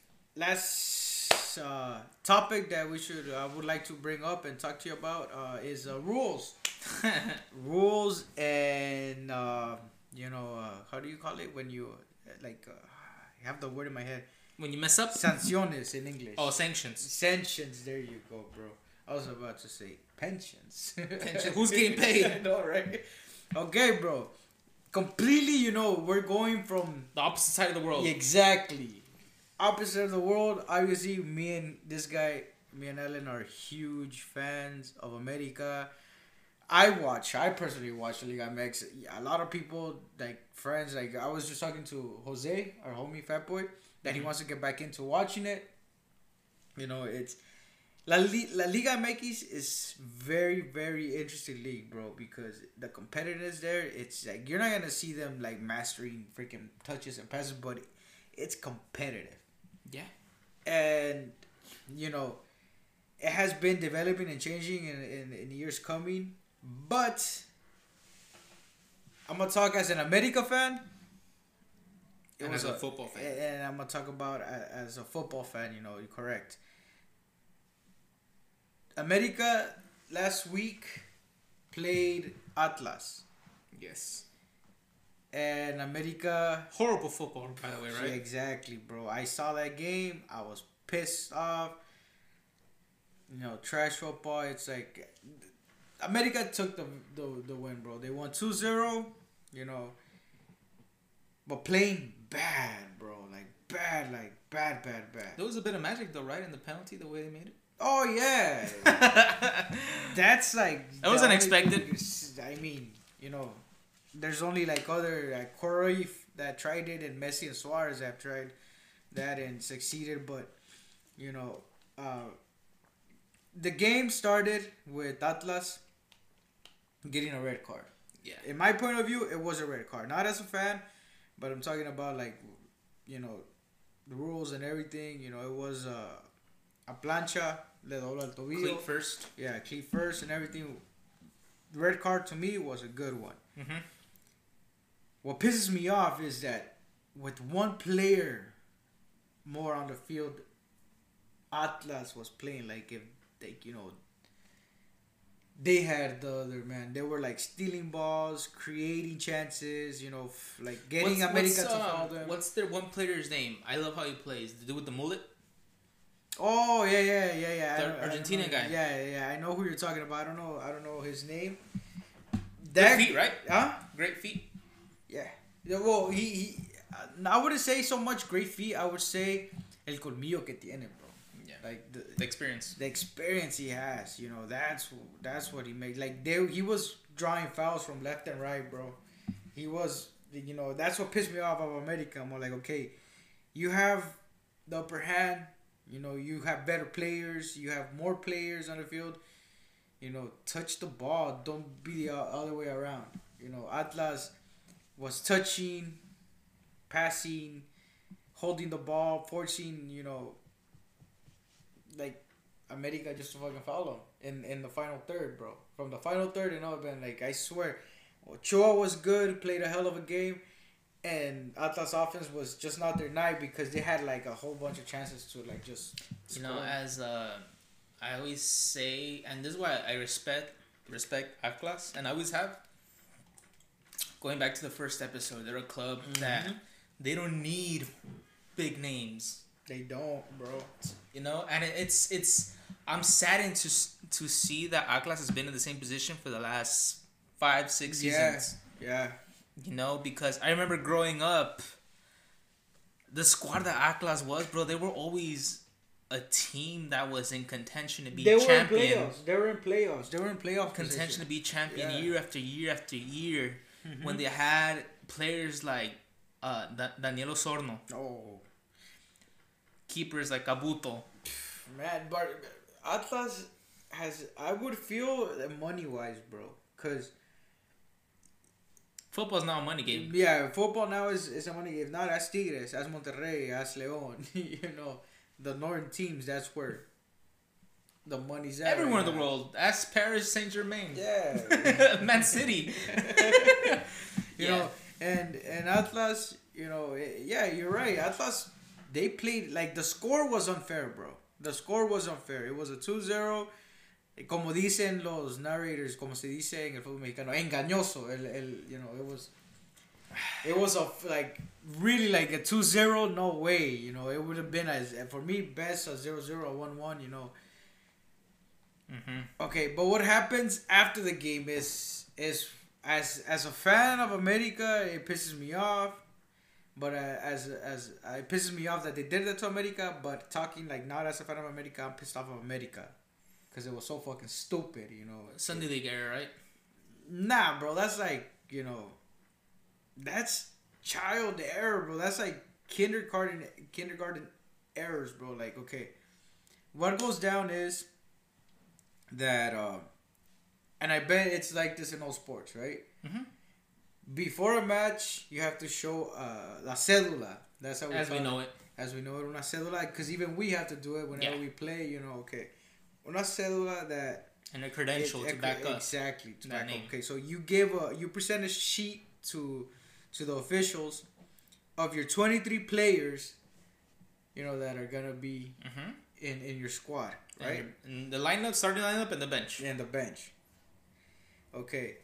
last topic that I would like to bring up and talk to you about is rules. Rules and, you know, how do you call it when you, I have the word in my head. When you mess up? Sanciones in English. Oh, sanctions. Sanctions, there you go, bro. I was about to say pensions. Who's getting paid? I know, right? Okay, bro. Completely, you know, we're going from... the opposite side of the world. Exactly. Opposite of the world. Obviously, me and Ellen are huge fans of America. I personally watch Liga MX. A lot of people, like friends, like I was just talking to Jose, our homie Fat Boy, that he wants to get back into watching it. You know, it's La Liga MX is very, very interesting league, bro, because the competitiveness there, it's like you're not gonna see them like mastering freaking touches and passes, but it's competitive. Yeah. And you know, it has been developing and changing in years coming, but I'm gonna talk as an America fan. And as a football fan. And I'm going to talk about as a football fan, you know, you're correct. America last week played Atlas. Yes. And America... horrible football, by the way, right? Yeah, exactly, bro. I saw that game. I was pissed off. You know, trash football. It's like... America took the win, bro. They won 2-0, you know. But playing bad, bro. Like bad. There was a bit of magic though, right? In the penalty, the way they made it. Oh yeah. That's like that was unexpected. I mean, you know, there's only like other like Cruyff that tried it, and Messi and Suarez have tried that and succeeded, but you know, the game started with Atlas getting a red card. Yeah. In my point of view, it was a red card. Not as a fan, but I'm talking about like, you know, the rules and everything. You know, it was a plancha, le dobla el tobillo. Cleat first. Yeah, cleat first and everything. The red card to me was a good one. Mm-hmm. What pisses me off is that with one player more on the field, Atlas was playing like if they, you know, they had the other man. They were like stealing balls, creating chances, you know, like getting America to follow them. What's their one player's name? I love how he plays. The dude with the mullet. Oh yeah. The Argentinian guy. Yeah. I know who you're talking about. I don't know his name. Great feet, right? Huh? Great feet. Yeah. Well, he I wouldn't say so much great feet. I would say el colmillo que tiene, bro. Yeah. Like the experience. The experience he has, you know, that's what he made. Like he was drawing fouls from left and right, bro. He was, you know, that's what pissed me off of America. I'm like, okay, you have the upper hand. You know, you have better players. You have more players on the field. You know, touch the ball. Don't be the other way around. You know, Atlas was touching, passing, holding the ball, forcing, you know, like America just to fucking follow in the final third, bro. From the final third and all, man, like, I swear, Ochoa was good, played a hell of a game, and Atlas offense was just not their night because they had like a whole bunch of chances to like just score. You know, as I always say, and this is why I respect Atlas, and I always have. Going back to the first episode, they're a club that they don't need big names. They don't, bro. You know, and it's I'm saddened to see that Atlas has been in the same position for the last 5-6 seasons. Yeah. You know, because I remember growing up, the squad that Atlas was, bro, they were always a team that was in contention to be champion. They were in playoffs. Contention position. to be champion year after year after year. Mm-hmm. When they had players like Daniel Osorno. Oh. Keepers like Cabuto. Man, but Atlas has, I would feel money-wise, bro. Because football's not a money game. Yeah, football now is a money game. Now that's Tigres, that's Monterrey, that's León. You know, the northern teams, that's where the money's at. Everywhere in the world. That's Paris Saint-Germain. Yeah. Man City. You know, and Atlas, you know, yeah, you're right. Atlas, they played, like, the score was unfair, bro. The score was unfair. It was a 2-0. Como dicen los narrators, como se dice en el fútbol mexicano, engañoso. You know, it was a, like, really like a 2-0, no way. You know, it would have been, as for me, best a 0-0, a 1-1, you know. Mm-hmm. Okay, but what happens after the game is as a fan of America, it pisses me off. But as it pisses me off that they did that to America. But talking like not as a fan of America, I'm pissed off of America because it was so fucking stupid, you know. Sunday League era, right? Nah, bro, that's like, you know, that's child error, bro. That's like kindergarten errors, bro. Like, okay, what goes down is that, and I bet it's like this in all sports, right? Mm-hmm. Before a match, you have to show la cédula. That's how we know it. As we know it, una cédula. Because even we have to do it whenever we play. You know, okay, una cédula that and a credential to back up. Exactly, to back up. Okay, so you present a sheet to the officials of your 23 players. You know that are gonna be in your squad, right? And the lineup, starting lineup, and the bench. And the bench. Okay.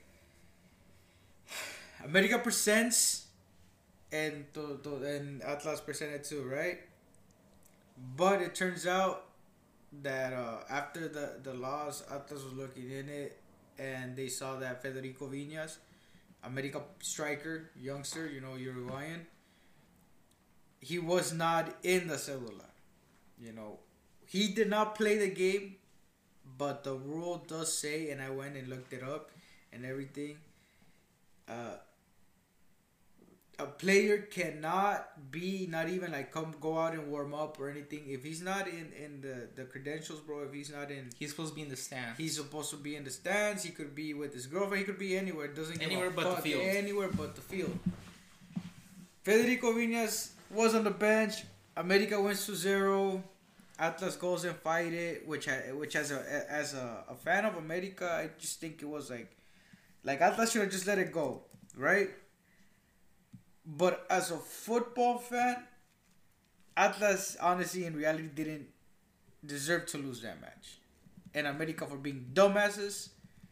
America presents, and Atlas presented too, right? But it turns out that after the loss, Atlas was looking in it, and they saw that Federico Viñas, America striker, youngster, Uruguayan, he was not in the cellular. He did not play the game, but the rule does say, and I went and looked it up and everything, a player cannot be, not even like go out and warm up or anything. If he's not in the credentials, bro, if he's not in... He's supposed to be in the stands. He's supposed to be in the stands. He could be with his girlfriend. He could be anywhere. It doesn't anywhere but the field. Anywhere but the field. Federico Viñas was on the bench. America wins 2-0. Atlas goes and fight it, which as a fan of America, I just think it was like Atlas should have just let it go, right? But as a football fan, Atlas honestly in reality didn't deserve to lose that match. And America for being dumbasses,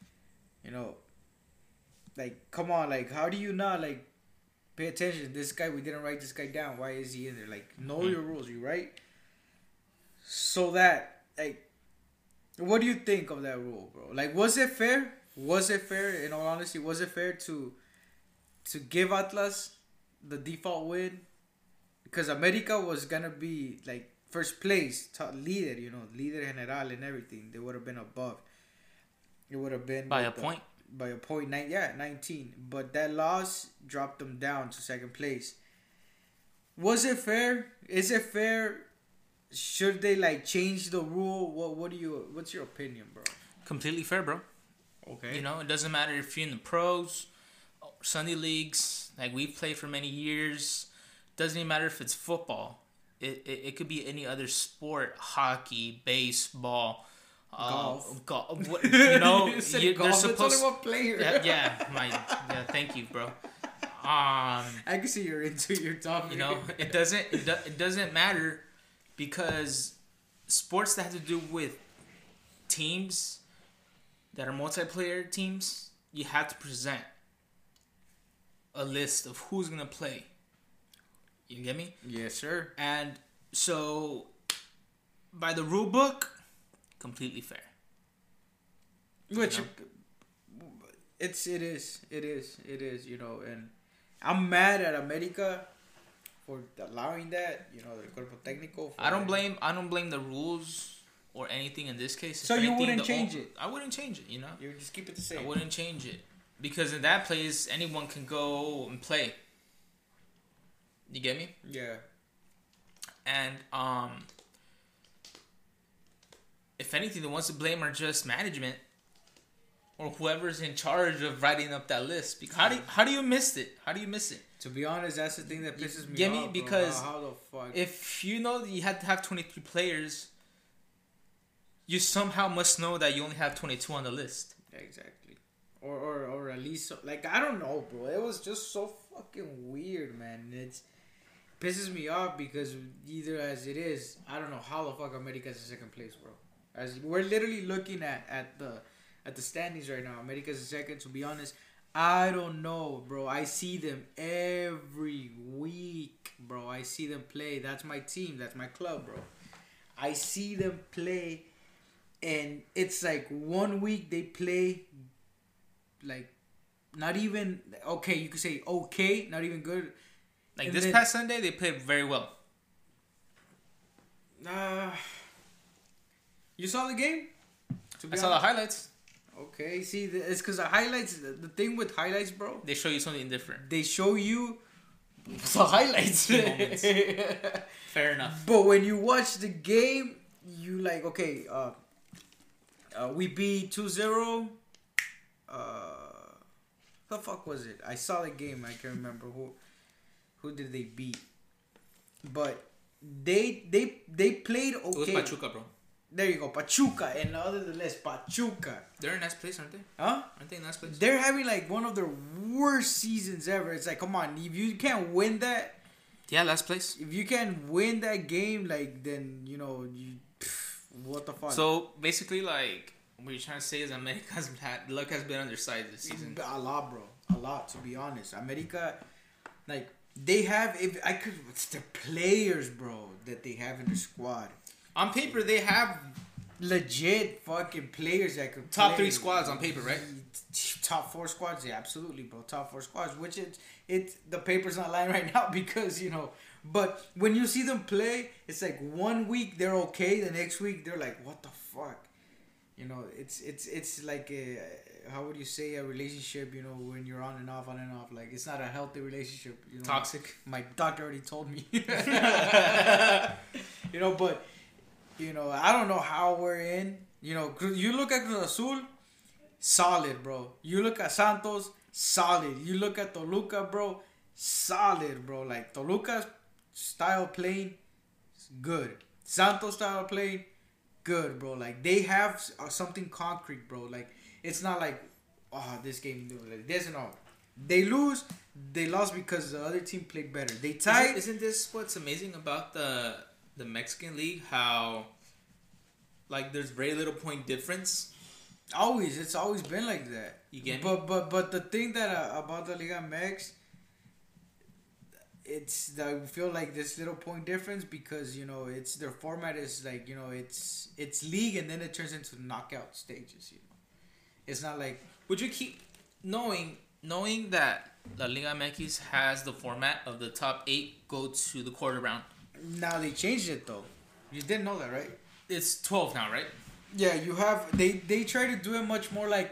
like, come on, like, how do you not, like, pay attention? This guy, we didn't write this guy down. Why is he in there? Like, know your rules, you right? So that, like, what do you think of that rule, bro? Like, was it fair? Was it fair? In all honesty, was it fair to give Atlas the default win? Because America was gonna be like first place, leader, leader general and everything. They would have been above. It would have been by a point. By a point, 19. But that loss dropped them down to second place. Was it fair? Is it fair? Should they like change the rule? What's your opinion, bro? Completely fair, bro. Okay. It doesn't matter if you're in the pros, Sunday leagues, like we've played for many years. Doesn't even matter if it's football. It could be any other sport, hockey, baseball, golf. They're supposed. What player? Thank you, bro. I can see you're into your topic. It doesn't matter because sports that have to do with teams that are multiplayer teams, you have to present a list of who's gonna play. You get me? Yes, sir. And so, by the rule book, completely fair. Which it is, and I'm mad at America for allowing that. The cuerpo técnico. I don't blame the rules or anything in this case. So you wouldn't change it? I wouldn't change it. You would just keep it the same. I wouldn't change it because in that place anyone can go and play. You get me? Yeah. And if anything, the ones to blame are just management or whoever's in charge of writing up that list. Because how do you miss it? How do you miss it? To be honest, that's the thing that pisses me off. Get me? Because how the fuck? If you know that you had to have 23 players, you somehow must know that you only have 22 on the list. Exactly. Or at least, like, I don't know, bro. It was just so fucking weird, man. It pisses me off because either as it is, I don't know how the fuck America's in second place, bro. As we're literally looking at the standings right now. America's in second. To be honest, I don't know, bro. I see them every week, bro. I see them play. That's my team. That's my club, bro. I see them play, and it's like 1 week they play like not even okay. You could say okay, not even good. Like and this past Sunday, they played very well. You saw the game? I saw the highlights. Okay, see, it's because the highlights. The thing with highlights, bro, they show you something different. They show you the highlights. Fair enough. But when you watch the game, you like okay. We beat 2-0. The fuck was it? I saw the game. I can't remember who did they beat. But they played okay. It was Pachuca, bro. There you go, Pachuca, and nonetheless, Pachuca. They're in last place, aren't they? Huh? Aren't they in last place? They're having like one of their worst seasons ever. It's like, come on, if you can't win that, yeah, last place. If you can't win that game, like then what the fuck. So basically, like what you're trying to say is America's luck has been on their side this season. A lot, bro. A lot, to be honest. America, like they have. It's the players, bro, that they have in their squad. On paper, they have legit fucking players that could top 3 squads on paper, right? Top 4 squads, yeah, absolutely, bro. Top 4 squads, which it's the paper's not lying right now because but when you see them play, it's like 1 week they're okay, the next week they're like, what the fuck, it's like how would you say a relationship, when you're on and off, like it's not a healthy relationship, toxic. My doctor already told me. But I don't know how we're in. You look at Cruz Azul, solid, bro. You look at Santos, solid. You look at Toluca, bro, solid, bro. Like Toluca's style playing, good. Santos style playing, good, bro. Like they have something concrete, bro. Like it's not like, this game, like this and all. They lose. They lost because the other team played better. They tied. Isn't this what's amazing about the Mexican League? How like there's very little point difference. It's always been like that. You get me? But the thing that about the Liga MX, I feel like this little point difference because it's their format is like it's league and then it turns into knockout stages. It's not like. Would you keep knowing that La Liga MX has the format of the top 8 go to the quarter round? Now they changed it though. You didn't know that, right? It's 12 now, right? Yeah, you have. They try to do it much more like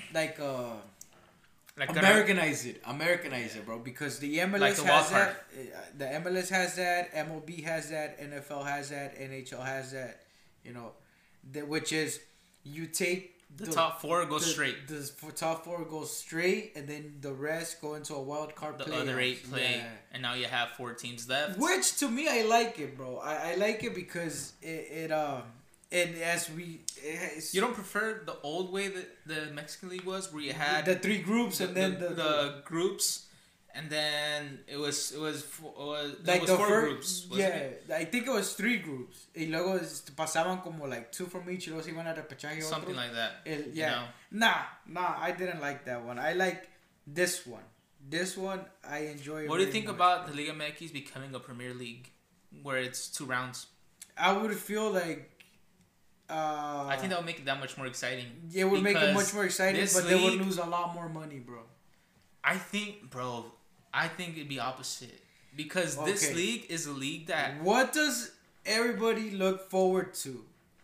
Americanize it, bro. Because the MLS like the has that. The MLS has that. MLB has that. NFL has that. NHL has that. Which is you take the top 4 go straight. The top 4 go straight, and then the rest go into a wild card. The other 8 play, and now you have 4 teams left. Which to me, I like it, bro. I like it because it and you don't prefer the old way that the Mexican League was, where you had the 3 groups and then the groups, and then it was like the 4 groups. I think it was 3 groups. Y luego pasaban como like 2 from each, y luego se iban a repechaje. Something like that. Nah, I didn't like that one. I like this one. This one I enjoy. What do you think about the Liga MX becoming a Premier League, where it's 2 rounds? I would feel like. I think that would make it that much more exciting. Yeah, it would make it much more exciting, but they would lose a lot more money, bro. I think it'd be opposite. Because this league is a league that... What does everybody look forward to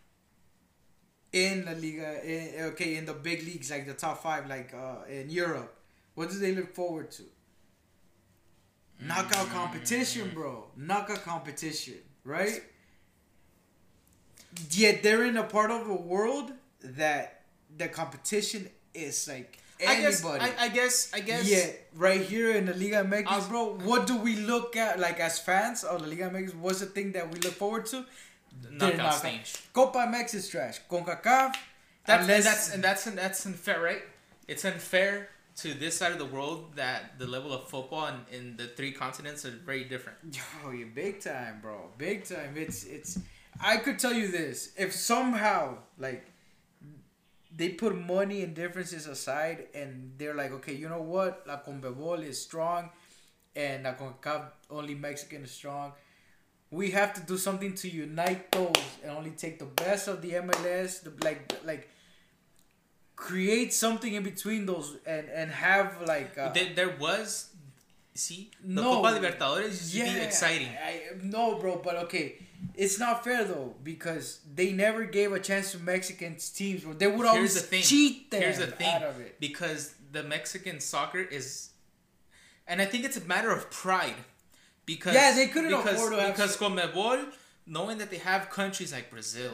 in La Liga? In the big leagues, like the top 5, like in Europe. What do they look forward to? Knockout competition, bro. Knockout competition, right? Yet they're in a part of the world that the competition is like anybody. I guess. Yeah, right here in the Liga MX, bro. What do we look at like as fans of the Liga MX? What's the thing that we look forward to? The knockout stage. Copa MX is trash. CONCACAF. That's unfair, right? It's unfair to this side of the world that the level of football in the 3 continents are very different. Yo, you big time, bro. Big time. It's. I could tell you this. If somehow, like, they put money and differences aside and they're like, okay, you know what? La Conmebol is strong and La CONCACAF, only Mexican is strong. We have to do something to unite those and only take the best of the MLS, like create something in between those and have, like... there was... See? The Copa Libertadores used to be exciting. No, bro, but okay... It's not fair though because they never gave a chance to Mexican teams. They would always cheat them out of it. Because the Mexican soccer is, and I think it's a matter of pride. Because they couldn't afford to have because Conmebol, knowing that they have countries like Brazil,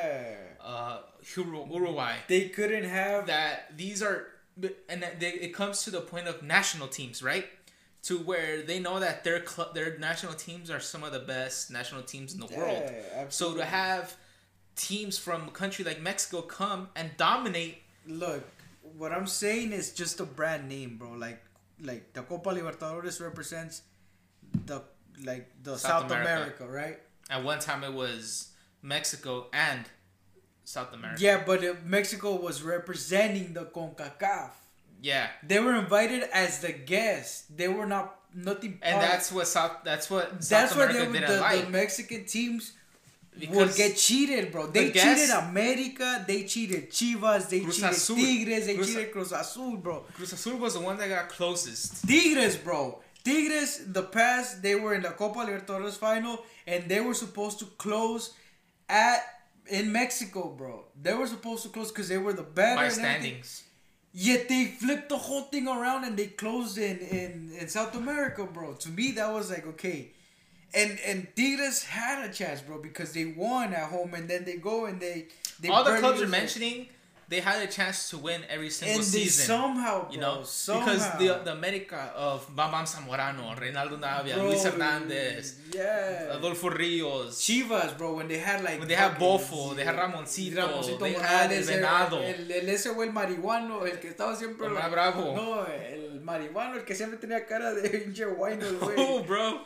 Uruguay, they couldn't have that. These are and it comes to the point of national teams, right? To where they know that their national teams are some of the best national teams in the world. Absolutely. So to have teams from a country like Mexico come and dominate. Look, what I'm saying is just a brand name, bro. Like the Copa Libertadores represents the South America, right? At one time it was Mexico and South America. Yeah, but Mexico was representing the CONCACAF. Yeah, they were invited as the guests. They were nothing. And that's what South America didn't like. The Mexican teams would get cheated, bro. They cheated America. They cheated Chivas. They cheated Tigres. They cheated Cruz Azul, bro. Cruz Azul was the one that got closest. Tigres, bro. Tigres, the past, they were in the Copa Libertadores final, and they were supposed to close in Mexico, bro. They were supposed to close because they were the better. By standings. Yet they flipped the whole thing around and they closed in South America, bro. To me, that was like, okay. And Tigres had a chance, bro, because they won at home, and then they go and they all the clubs you're mentioning, they had a chance to win every single season. Somehow, bro, you know, because the America of Bam Zamorano, Reynaldo Navia, bro, Luis Hernandez, Adolfo Rios, Chivas, bro, when they had Bofo, they had Ramoncito, they had El Venado, ese güey el marihuano, el que estaba siempre el más bravo. No, el marihuano, el que siempre tenía cara de pinche guayno, el güey. Oh, bro.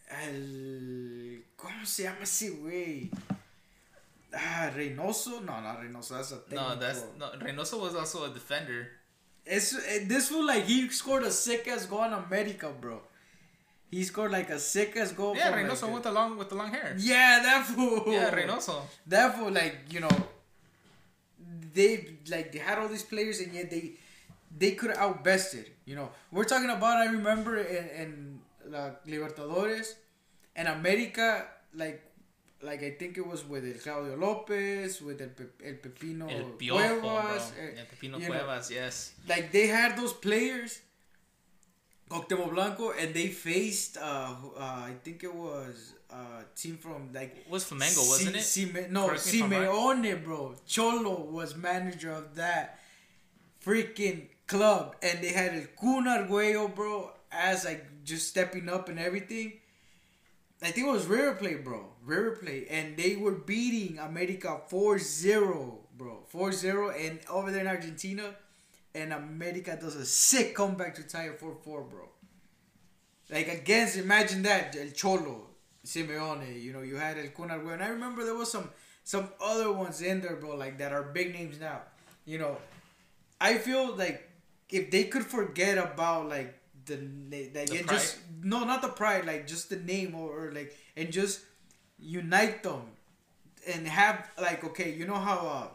¿Cómo se llama ese güey? Reynoso? No, not Reynoso. That's a technical. Reynoso was also a defender. This fool, like, he scored a sick ass goal in America, bro. He scored like a sick ass goal. Yeah, Reynoso with the long hair. Yeah, that fool. Yeah, Reynoso. That fool, like, you know, they had all these players, and yet they could have outbested. You know, we're talking about. I remember in Libertadores and America, like I think it was with el Claudio Lopez, with el Pepino Cuevas, el Pepino Cuevas, yes. Like they had those players, Cuauhtémoc Blanco, and they faced I think it was a team from like it was Flamengo, wasn't it? Simeone, bro. Cholo was manager of that freaking club, and they had El Kun Arguello, bro, as like just stepping up and everything. I think it was River Plate, bro. River Plate. And they were beating America 4-0, bro. 4-0. And over there in Argentina. And America does a sick comeback to tie it 4-4, bro. Like, against, imagine that. El Cholo, Simeone. You know, you had El Kun Arguello. And I remember there was some other ones in there, bro. Like, that are big names now. You know, I feel like if they could forget about, like, not the pride, like just the name or like, and just unite them and have like, okay, you know how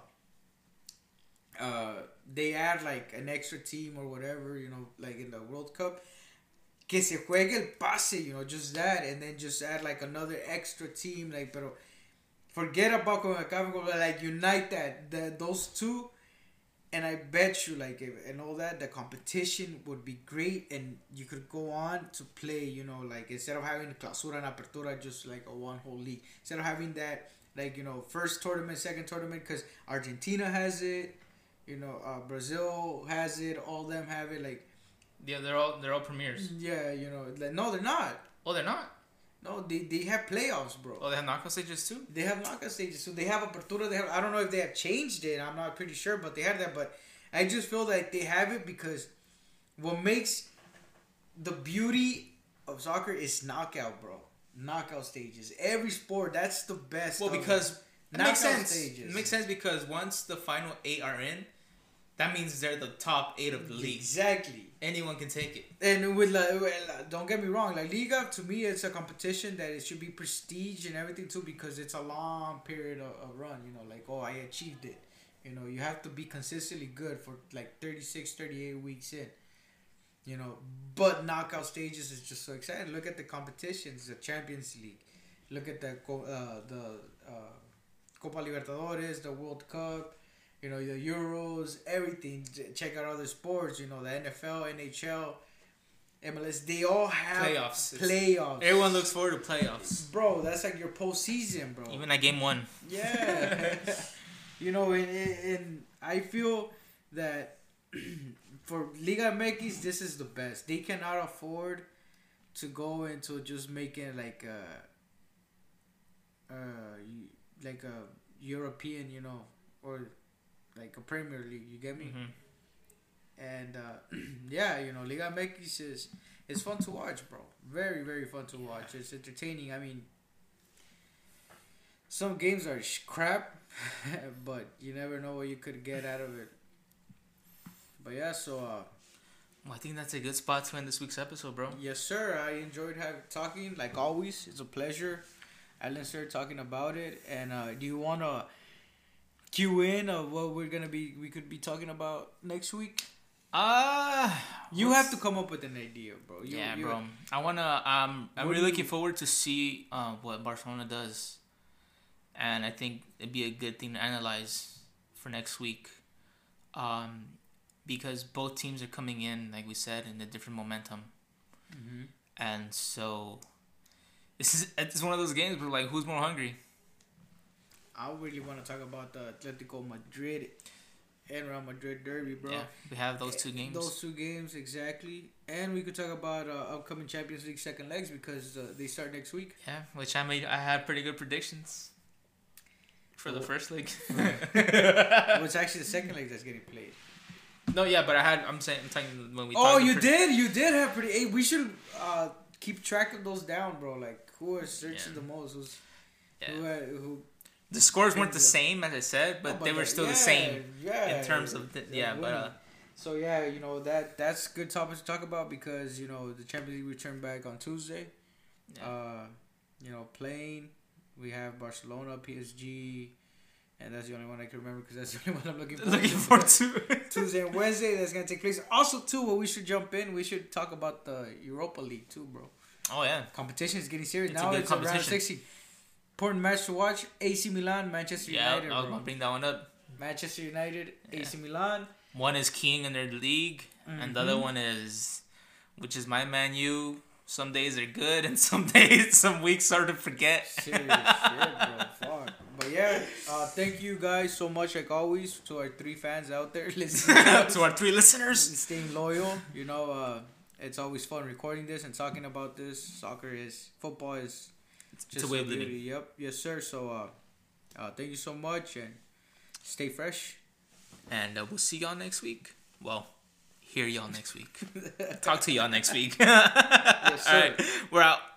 they add like an extra team or whatever, you know, like in the World Cup, que se juegue el pase, you know, just that, and then just add like another extra team, like, pero forget about CONCACAF, like unite those two. And I bet you, like, and all that, the competition would be great, and you could go on to play, you know, like, instead of having Clausura and Apertura, just like a one whole league. Instead of having that, like, you know, first tournament, second tournament, because Argentina has it, you know, Brazil has it, all them have it, like. Yeah, they're all premiers. Yeah, you know, like, no, they're not. Oh, they're not? No, they have playoffs, bro. Oh, they have knockout stages too? They have knockout stages too. They have Apertura. I don't know if they have changed it. I'm not pretty sure, but they have that. But I just feel like they have it because what makes the beauty of soccer is knockout, bro. Knockout stages. Every sport, that's the best. Well, because it makes sense. Stages. It makes sense because once the final 8 are in, that means they're the top 8 of the league. Exactly. Anyone can take it. And with don't get me wrong, like Liga, to me, it's a competition that it should be prestige and everything too, because it's a long period of run. You know, like, oh, I achieved it. You know, you have to be consistently good for like 36, 38 weeks in. You know, but knockout stages is just so exciting. Look at the competitions, the Champions League. Look at the Copa Libertadores, the World Cup. You know, the Euros, everything. Check out other sports. You know, the NFL, NHL, MLS. They all have playoffs. Everyone looks forward to playoffs. Bro, that's like your postseason, bro. Even at game 1. Yeah. You know, and I feel that for Liga MX, this is the best. They cannot afford to go into just making like a European, you know, or like a Premier League, you get me? Mm-hmm. And yeah, you know, Liga MX is fun to watch, bro. Very, very fun to watch. It's entertaining. I mean, some games are crap, but you never know what you could get out of it. But yeah, so well, I think that's a good spot to end this week's episode, bro. Yes, sir. I enjoyed talking. Like always, it's a pleasure. Alistair talking about it. And do you want to cue in of what we could be talking about next week? You have to come up with an idea, bro. Bro. I wanna. I'm really looking forward to see what Barcelona does, and I think it'd be a good thing to analyze for next week. Because both teams are coming in, like we said, in a different momentum, and so it's one of those games where like, who's more hungry? I really want to talk about the Atletico Madrid and Real Madrid derby, bro. Yeah, we have those two games. Those two games, exactly. And we could talk about upcoming Champions League second legs because they start next week. Yeah, which I had pretty good predictions for the first leg. Well, it's actually the second leg that's getting played. No, yeah, but I'm saying when we. Oh, you did have pretty. Hey, we should keep track of those down, bro. Like who was searching the most? Who? The scores weren't the same as I said, but they were still the same in terms of So yeah, that's good topic to talk about because the Champions League return back on Tuesday. Yeah. Playing, we have Barcelona, PSG, and that's the only one I can remember because that's the only one I'm looking forward to. Tuesday and Wednesday, that's gonna take place. Also, too, we should jump in. We should talk about the Europa League too, bro. Oh yeah, competition is getting serious now. It's around 60. Important match to watch: AC Milan, Manchester United. Yeah, I was gonna bring that one up. Manchester United, AC Milan. One is king in their league, and the other one which is my Man U. Some days are good, and some weeks are to forget. Serious shit, bro. Fuck. But yeah, thank you guys so much, like always, to our 3 fans out there listening. To our 3 listeners, staying loyal. It's always fun recording this and talking about this. Football is. It's a way of living. Yep. Yes, sir. So, thank you so much and stay fresh. And we'll see y'all next week. Well, hear y'all next week. Talk to y'all next week. Yes, sir. All right. We're out.